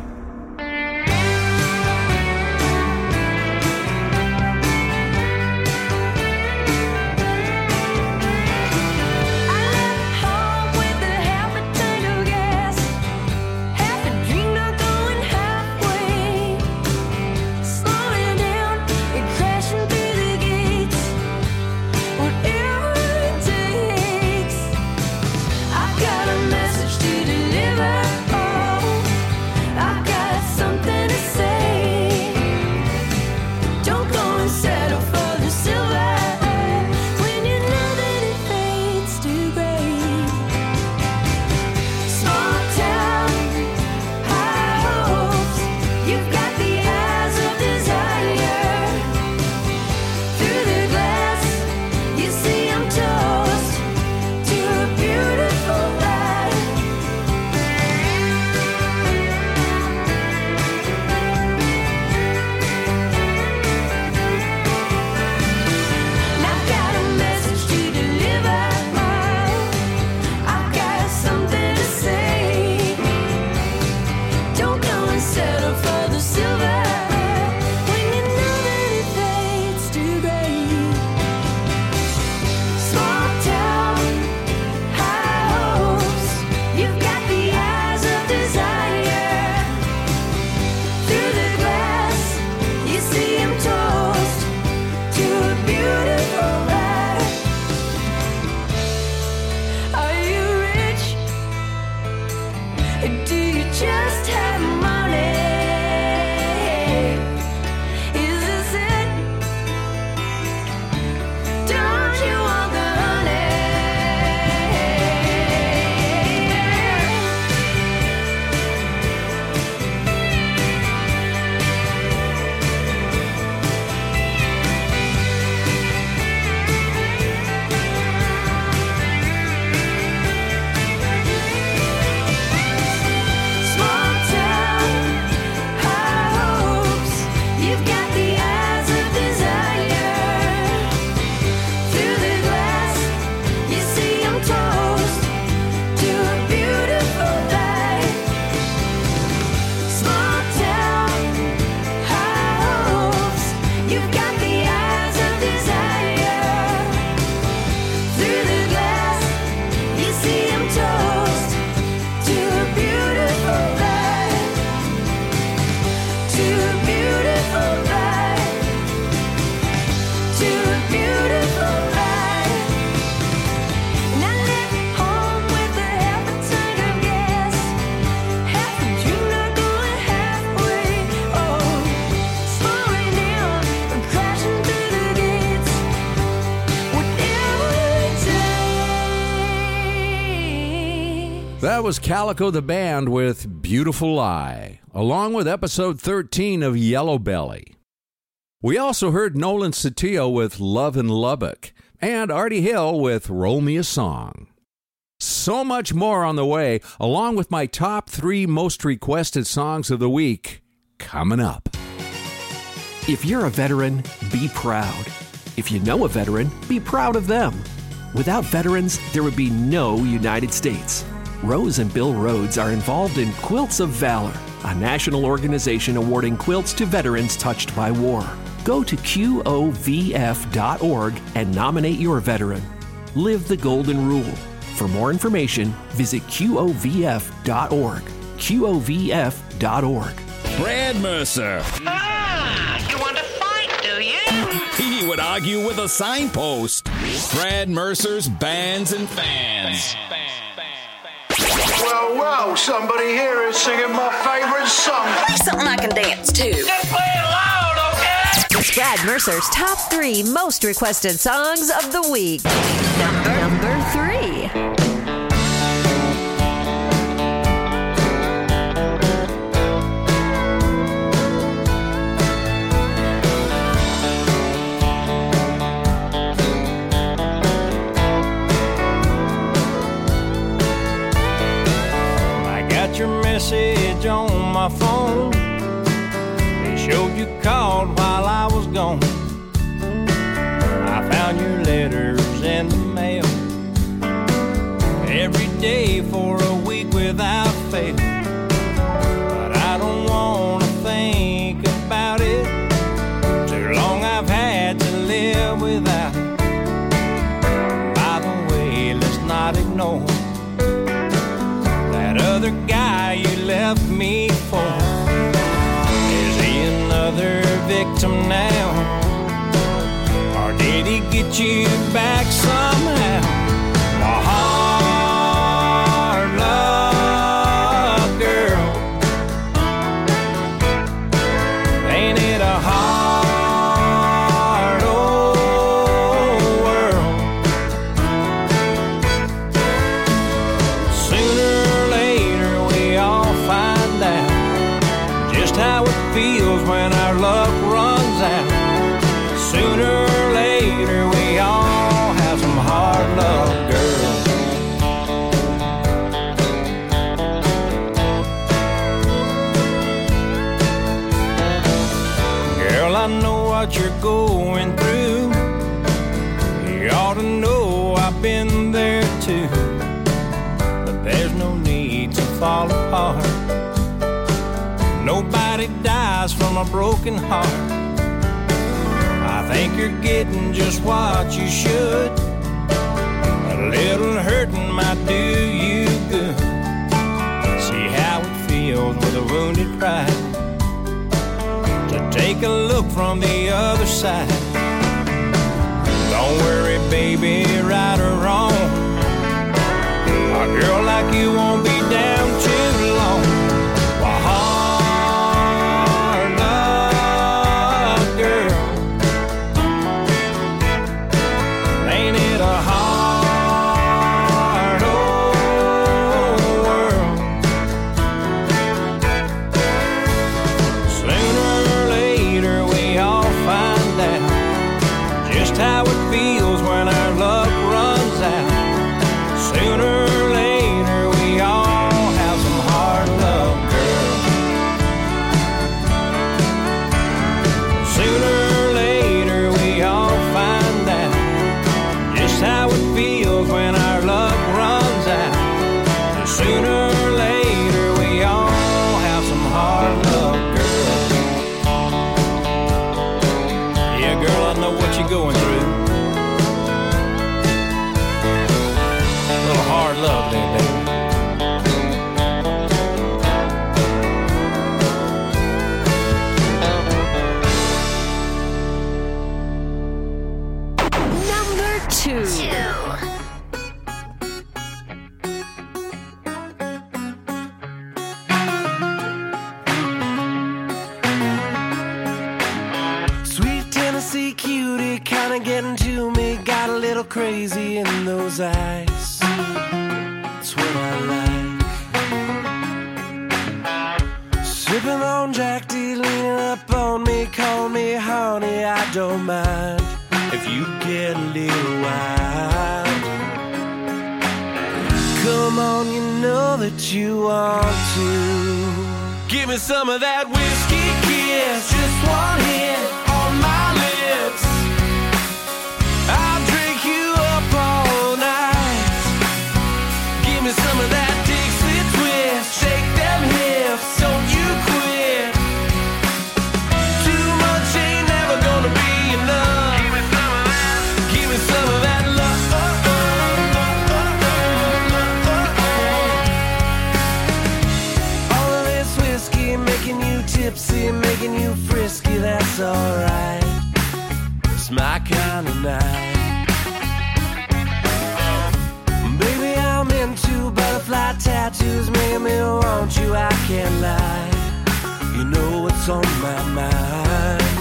That was Calico the Band with Beautiful Lie, along with episode thirteen of Yellow Belly. We also heard Nolan Satillo with Love in Lubbock and Artie Hill with Roll Me a Song. So much more on the way, along with my top three most requested songs of the week, coming up. If you're a veteran, be proud. If you know a veteran, be proud of them. Without veterans, there would be no United States. Rose and Bill Rhodes are involved in Quilts of Valor, a national organization awarding quilts to veterans touched by war. Go to Q O V F dot org and nominate your veteran. Live the golden rule. For more information, visit Q O V F dot org. Q O V F dot org. Brad Mercer. Ah, you want to fight, do you? He would argue with a signpost. Brad Mercer's Bands and Fans. Well, well, somebody here is singing my favorite song. Something I can dance to. Just play it loud, okay? It's Brad Mercer's top three most requested songs of the week. Number, number three. Your message on my phone. They showed you called while I was gone. I found your letters in the mail every day for a week without fail. But I don't want to think about it. Too long I've had to live without it. By the way, let's not ignore that other guy you left me for. Is he another victim now? Or did he get you back somehow? A hard luck girl. Ain't it a hard old world? Sooner how it feels when our luck runs out. Sooner or later we all have some hard luck, girl. Girl, I know what you're going through. You ought to know I've been there too. But there's no need to fall apart. Nobody dies from a broken heart. I think you're getting just what you should. A little hurting might do you good. See how it feels with a wounded pride to take a look from the other side. Don't worry, baby, right or wrong, a girl like you won't be down too long. How it feels when our luck runs out. Sooner or later we all have some hard luck, girl. Sooner or later we all find out just how it feels when our luck runs out. Sooner or later we all have some hard luck, girl. Yeah, girl, I know what you're going through. Hard love there, baby. Number two. Sweet Tennessee cutie, kinda getting to me. Got a little crazy in those eyes. That's what I like. Sipping on Jack D, leaning up on me, call me honey, I don't mind if you get a little wild. Come on, you know that you want to. Give me some of that whiskey kiss, just one hit on my lips. I'll drink you up all night. Give me some of that Dixie twist, shake them hips, don't you quit. Too much ain't never gonna be enough. Give me some of that, give me some of that love. All of this whiskey making you tipsy, making you frisky, that's alright. It's my kind of night. Baby, I'm into butterfly tattoos, making me want you, I can't lie. You know what's on my mind.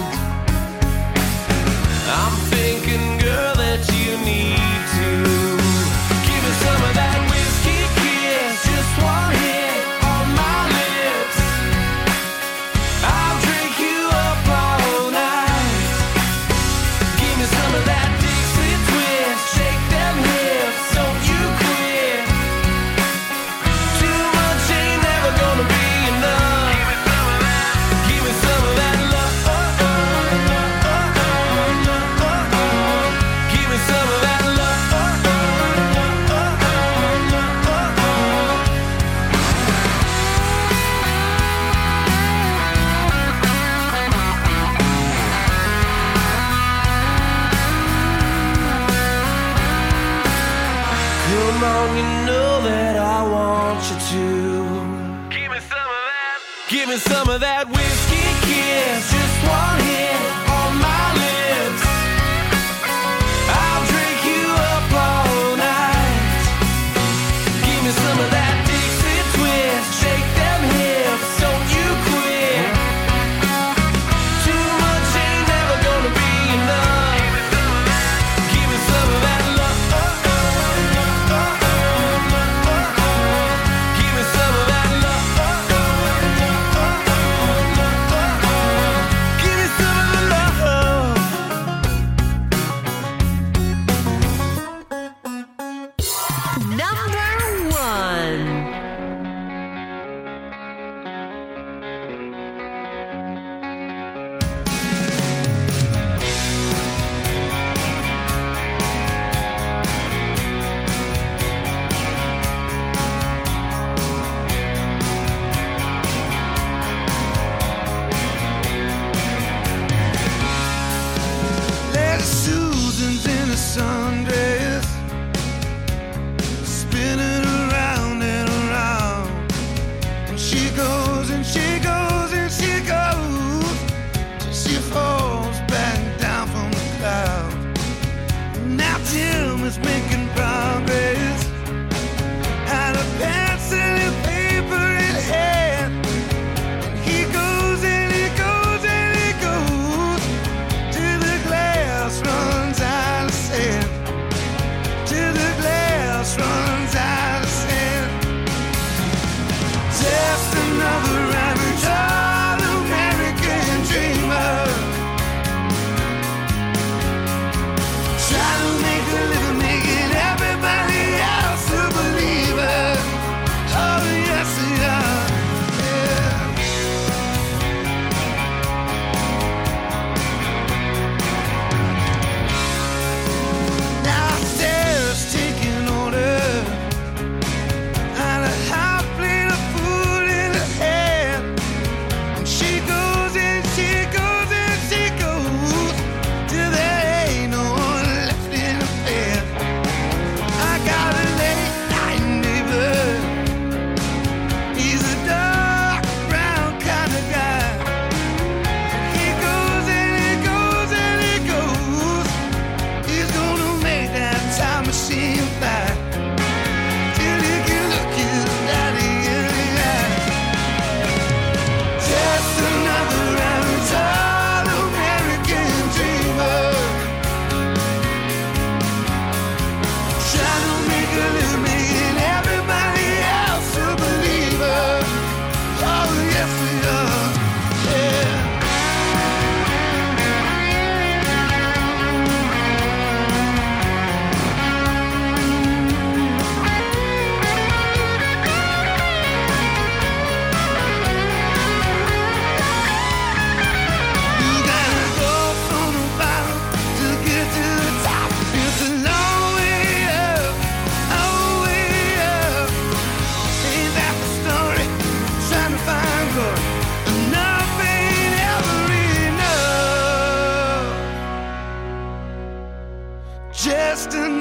I'm thinking, girl, that you need to give me some of that whiskey kiss, just one hit on my lips. I'll drink you up all night. Give me some of that Dixie twist, shake them hips, don't you quit. Too much ain't never gonna be enough. Give me some of that love. Give me some of that love. Come on, you know that I want you to. Give me some of that. Give me some of that whiskey kiss, just one hit on my lips. I'll drink you up all night. Give me some of that Dixie twist, shake them hips, don't you quit. Too much ain't never gonna be enough. Give me some of that love. Give me some of that love. Give me some of that.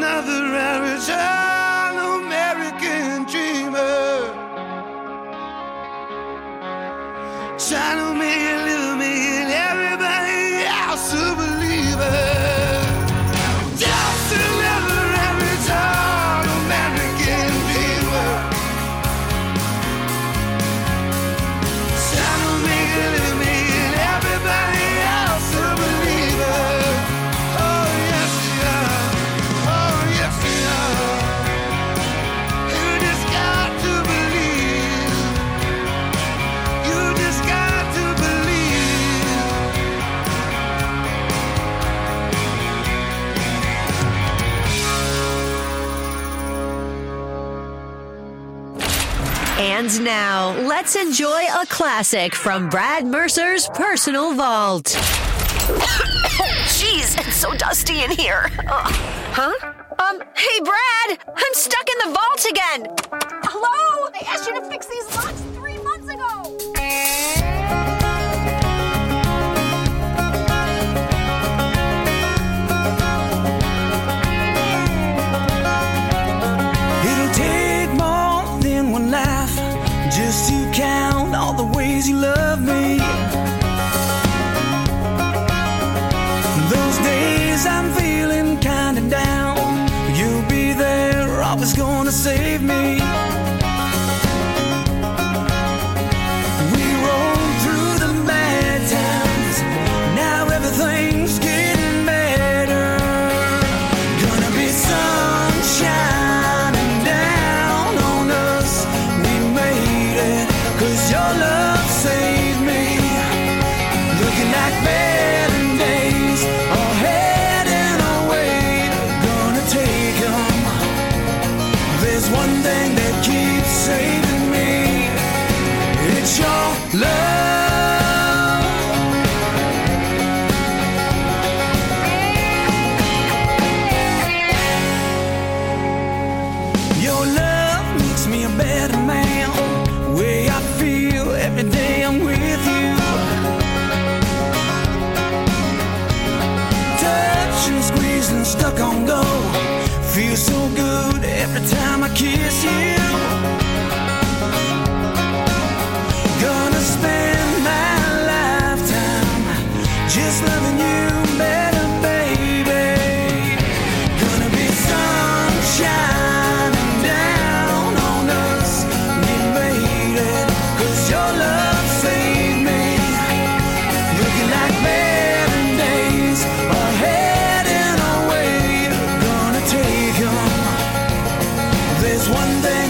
another average American dreamer, trying to make a little me and everybody else a believer. Just another average American dreamer, trying to make a little me and everybody else a believer. Oh yes we are, oh yes we are. You just got to believe, you just got to believe. And now, let's enjoy a classic from Brad Mercer's personal vault. Jeez, it's so dusty in here. Ugh. Huh? Um, hey, Brad! I'm stuck in the vault again! Hello? They asked you to fix these locks three months ago! It'll take more than one life just to count all the ways you love me. Those days I'm feeling kinda down, you'll be there, always gonna save me. We rolled through the bad times, now everything's getting better. Gonna be sunshine and down on us, we made it, 'cause your love saved me. Looking like better days are heading away, gonna take 'em. There's one thing that keeps saving me, it's your love. Your love makes me a better man, way I feel every day I'm with you. Touch and squeeze and stuck on go, feels so good every time I kiss you. Gonna spend my lifetime just loving you better, baby. Gonna be sunshine and down on us, we made it, 'cause your love saved me. Looking like better days are heading away, gonna take 'em. There's one thing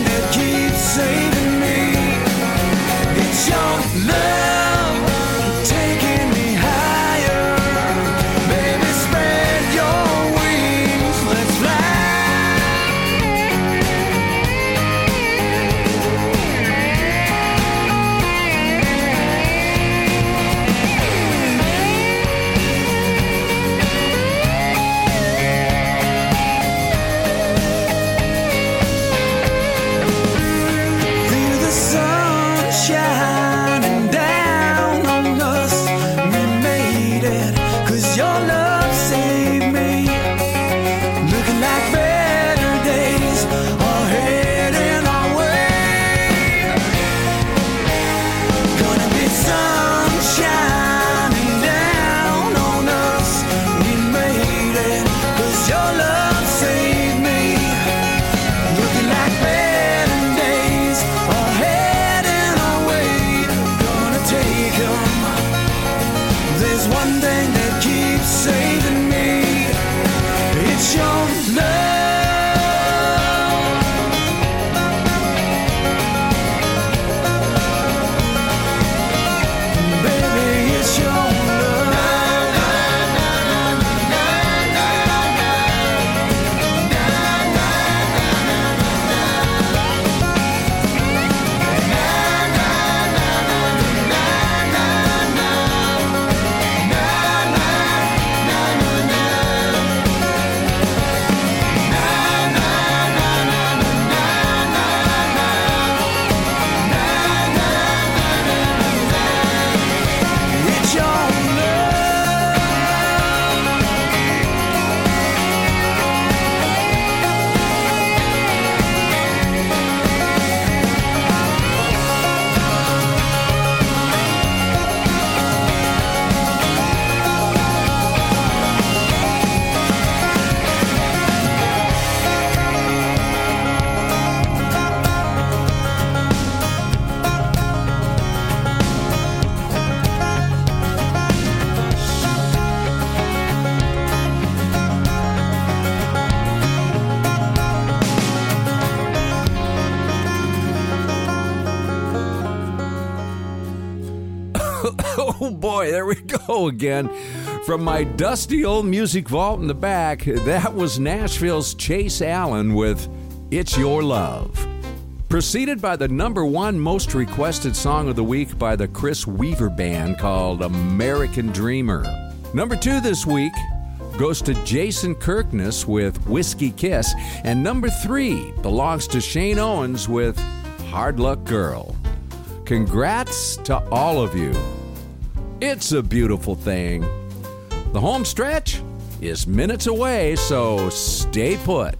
Oh boy, there we go again. From my dusty old music vault in the back, that was Nashville's Chase Allen with It's Your Love. Preceded by the number one most requested song of the week by the Chris Weaver Band called American Dreamer. Number two this week goes to Jason Kirkness with Whiskey Kiss. And number three belongs to Shane Owens with Hard Luck Girl. Congrats to all of you. It's a beautiful thing. The home stretch is minutes away, so stay put.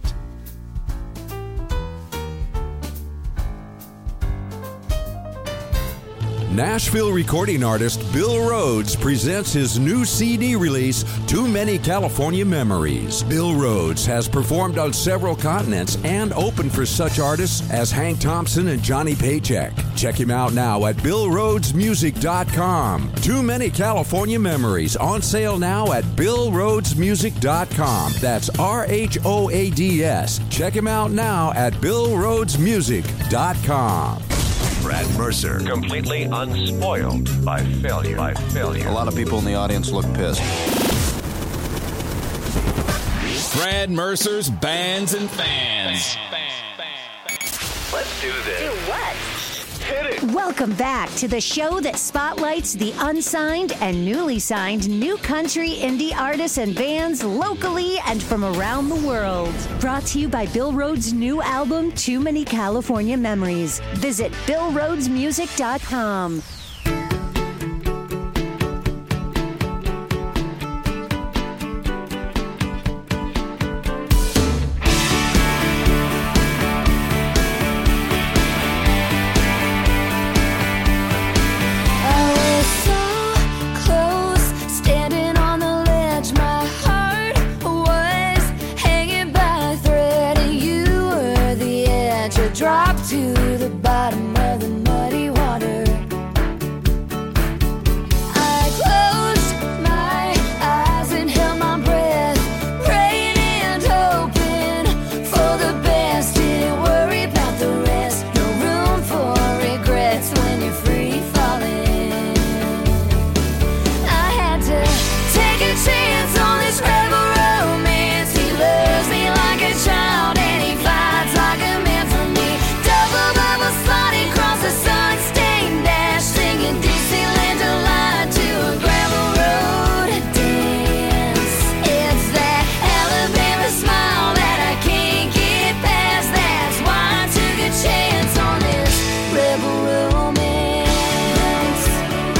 Nashville recording artist Bill Rhodes presents his new C D release, Too Many California Memories. Bill Rhodes has performed on several continents and opened for such artists as Hank Thompson and Johnny Paycheck. Check him out now at bill rhodes music dot com. Too Many California Memories, on sale now at bill rhodes music dot com. That's R H O A D S. Check him out now at bill rhodes music dot com. Brad Mercer, completely unspoiled by failure. By failure. A lot of people in the audience look pissed. Brad Mercer's Bands and Fans. Let's do this. Do what? Hit it. Welcome back to the show that spotlights the unsigned and newly signed new country indie artists and bands locally and from around the world. Brought to you by Bill Rhodes' new album, Too Many California Memories. Visit bill rhodes music dot com. Drop to the bottom of the muddy water. I closed my eyes and held my breath, praying and hoping for the best. Didn't worry about the rest. No room for regrets when you're free falling. I had to take a chance on this rebel romance. He loves me like a child and he fights like a man for me. Sliding across the sun-stained dash, singing Dixieland Delight to a gravel road dance. It's that Alabama smile that I can't get past. That's why I took a chance on this rebel romance.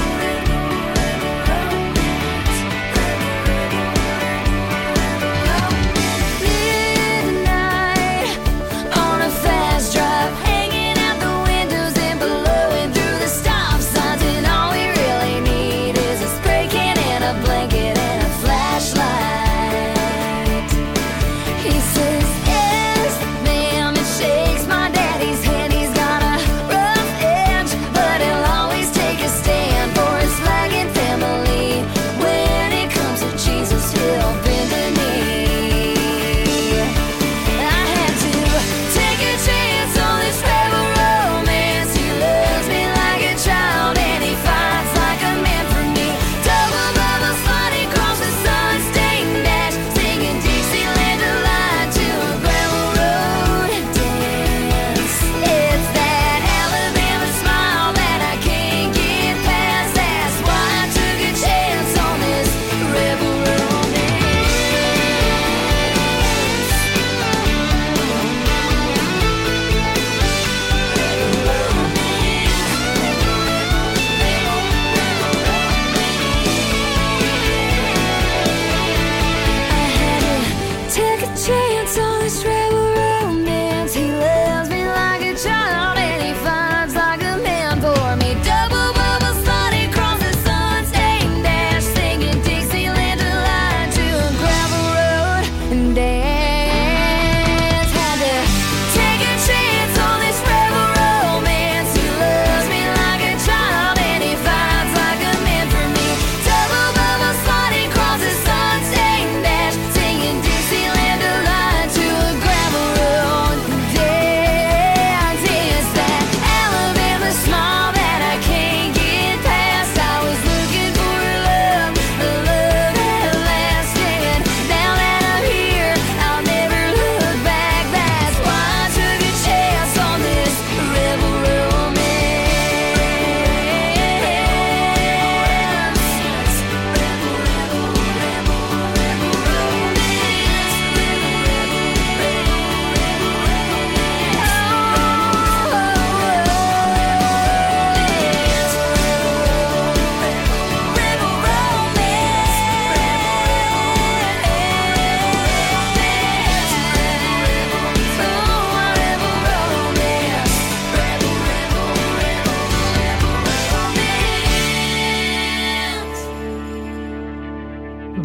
Midnight on a fast drive, hanging out the windows and blowing through the stop signs, and all we really need is a spray can and a blanket and a flashlight. He says, yes, ma'am, and shakes my daddy's hand. He's got a rough edge,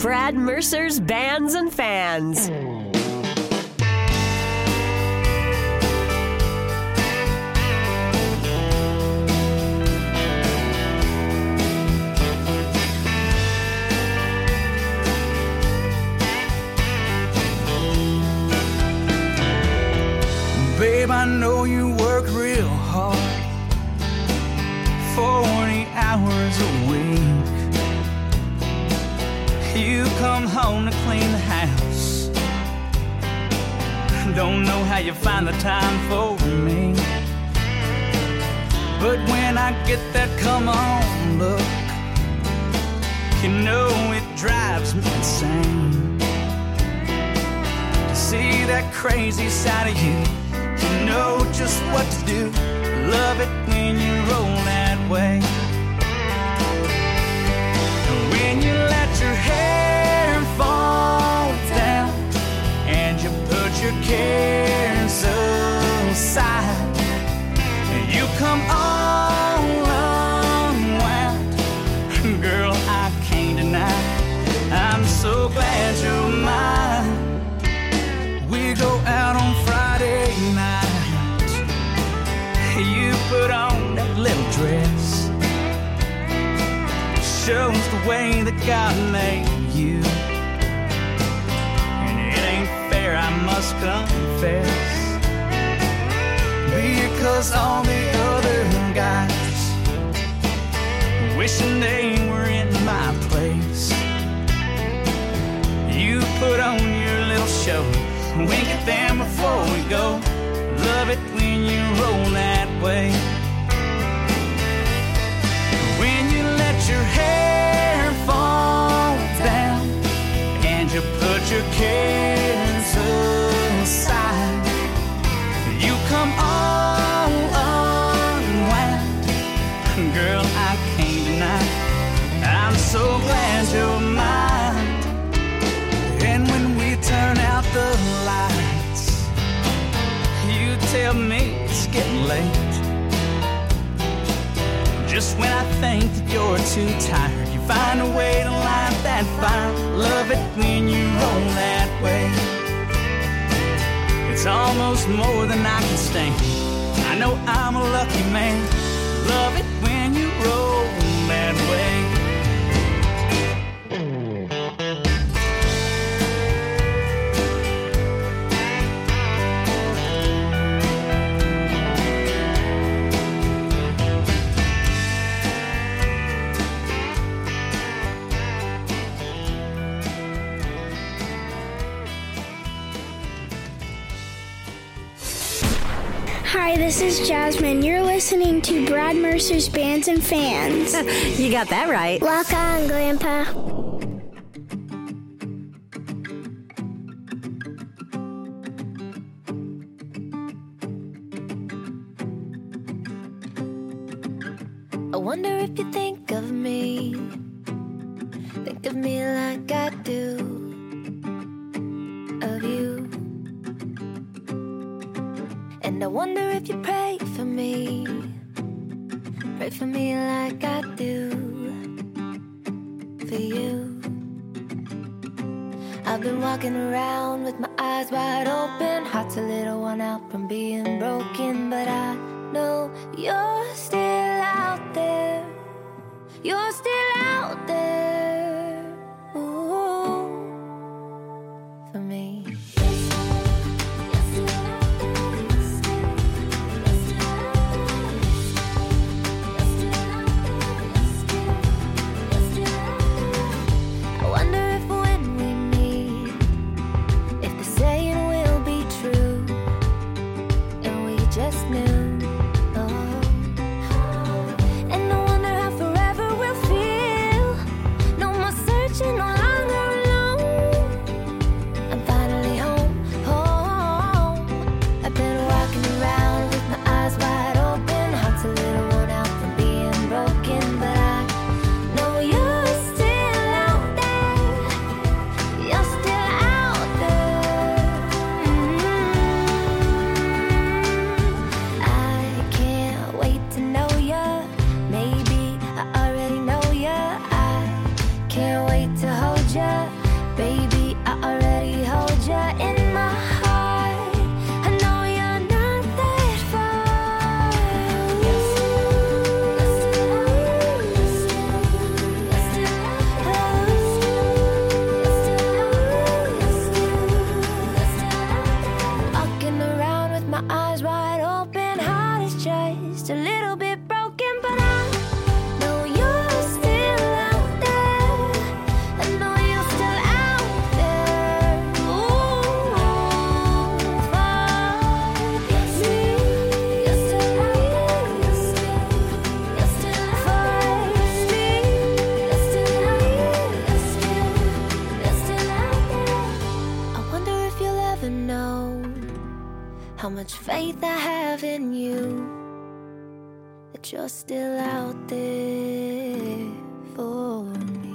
Brad Mercer's Bands and Fans. Babe, I know you work real hard, forty hours a week. You come home to clean the house, don't know how you find the time for me. But when I get that come on look, you know it drives me insane to see that crazy side of you. You know just what to do. Love it when you roll that way. When you let your hair fall down and you put your cares aside, and you come all unwound, girl, I can't deny, I'm so glad you're mine. We go out on Friday night, you put on that little dress, shows the way that God made you, and it ain't fair, I must confess, because all the other guys wishing they were in my place. You put on your little show, wink at them before we go. Love it when you roll that way. When you let your hair fall down and you put your cares aside, you come all unwound, girl, I can't deny, I'm so glad you're mine. And when we turn out the lights, you tell me it's getting late. Just when I think that you're too tired, you find a way to light that fire. Love it when you roll that way. It's almost more than I can stand. I know I'm a lucky man. Love it when you roll that way. Hi, this is Jasmine. You're listening to Brad Mercer's Bands and Fans. You got that right. Rock on, Grandpa. I wonder if you think of me, think of me like I do of you. And I wonder if you pray for me, pray for me like I do for you. I've been walking around with my eyes wide open, heart's a little worn out from being broken, but I know you're still out there, you're still out there, ooh, for me. Just knew, oh. And I wonder how forever will feel. faith I have in you, that you're still out there for me.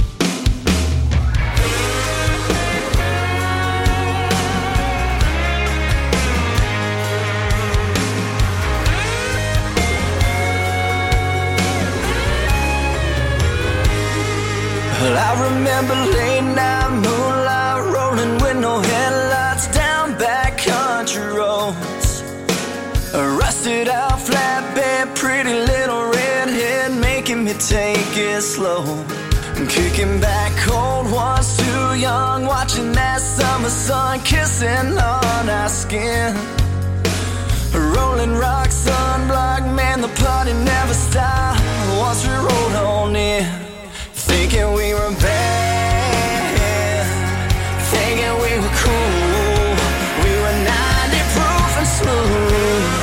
Well, I remember late night moonlight rolling with no headlights down back country roads. A rusted out flatbed, pretty little redhead making me take it slow. Kicking back cold ones too young, watching that summer sun kissing on our skin. Rolling rock, sunblock, man, the party never stopped once we rolled on in. Thinking we were bad, thinking we were cool. We were ninety proof and smooth.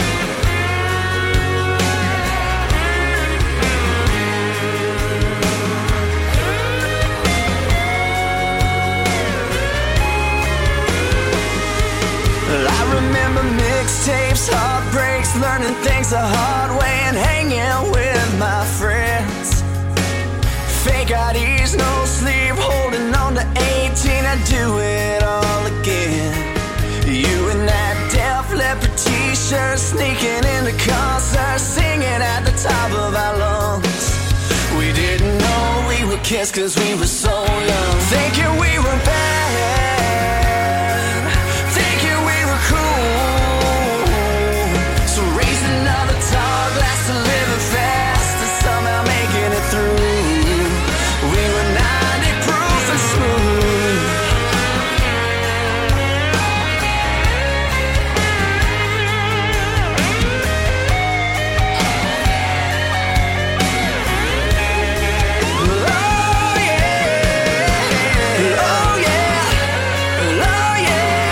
I remember mixtapes, heartbreaks, learning things the hard way, and hanging with my friends. Fake I Ds, no sleep, holding on to eighteen, I'd do it all again. You in that Def Leppard t-shirt, sneaking into concerts, singing at the top of our lungs. We didn't know we were kids cause we were so young. Thinking we were bad, thinking we were cool. So raise another tall glass to living fast and somehow making it through. We were ninety proof and smooth. Oh yeah, oh yeah, oh yeah,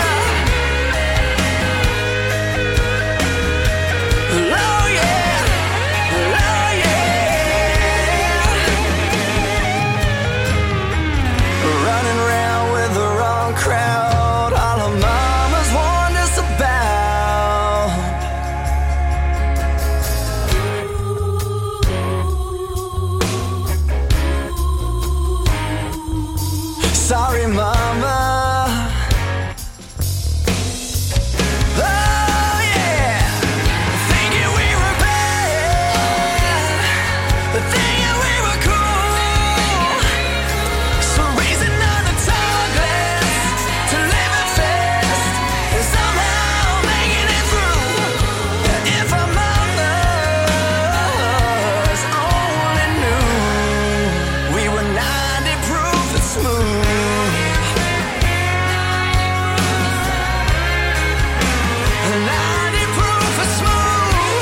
oh yeah, oh yeah. Running around with the wrong crowd, all our mamas warned us about. Sorry, mama. Oh yeah, thinking we were bad, thinking we were cool. So raise another tall glass to living fast and somehow making it through. If our mothers only knew we were ninety proof and smooth. ninety proof and smooth.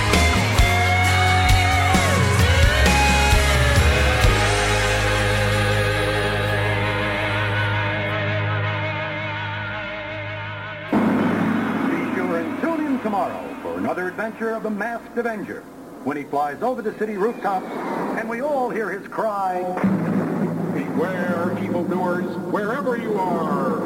Be sure and tune in tomorrow for another adventure of the Masked Avenger when he flies over the city rooftops and we all hear his cry, "Beware, evildoers, wherever you are."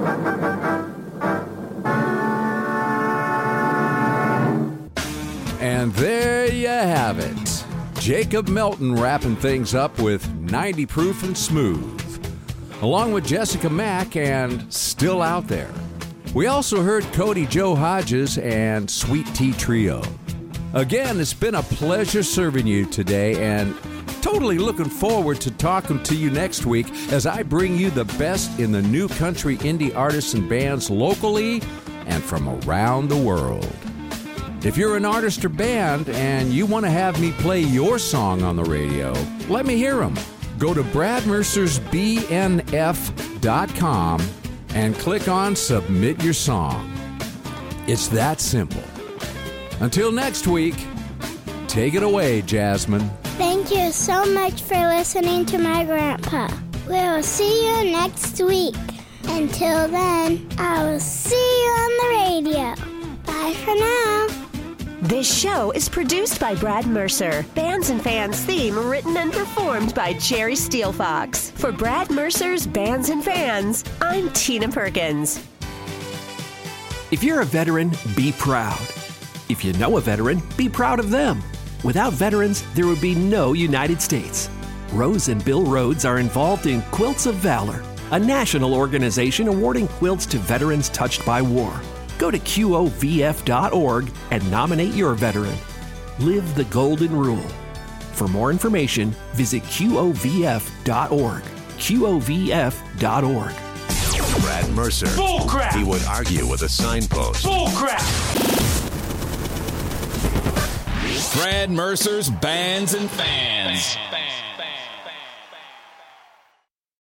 And there you have it. Jacob Melton wrapping things up with ninety proof and smooth, along with Jessica Mack and Still Out There. We also heard Cody Joe Hodges and Sweet Tea Trio. Again, it's been a pleasure serving you today, and totally looking forward to talking to you next week as I bring you the best in the new country indie artists and bands locally and from around the world. If you're an artist or band and you want to have me play your song on the radio, let me hear them. Go to brad mercers b n f dot com and click on Submit Your Song. It's that simple. Until next week, take it away, Jasmine. Thank you so much for listening to my grandpa. We'll see you next week. Until then, I will see you on the radio. Bye for now. This show is produced by Brad Mercer. Bands and Fans theme written and performed by Jerry Steelfox. For Brad Mercer's Bands and Fans, I'm Tina Perkins. If you're a veteran, be proud. If you know a veteran, be proud of them. Without veterans, there would be no United States. Rose and Bill Rhodes are involved in Quilts of Valor, a national organization awarding quilts to veterans touched by war. Go to Q O V F dot org and nominate your veteran. Live the golden rule. For more information, visit Q O V F dot org. Q O V F dot org. Brad Mercer. Bull crap. He would argue with a signpost. Bull crap. Brad Mercer's Bands and Fans.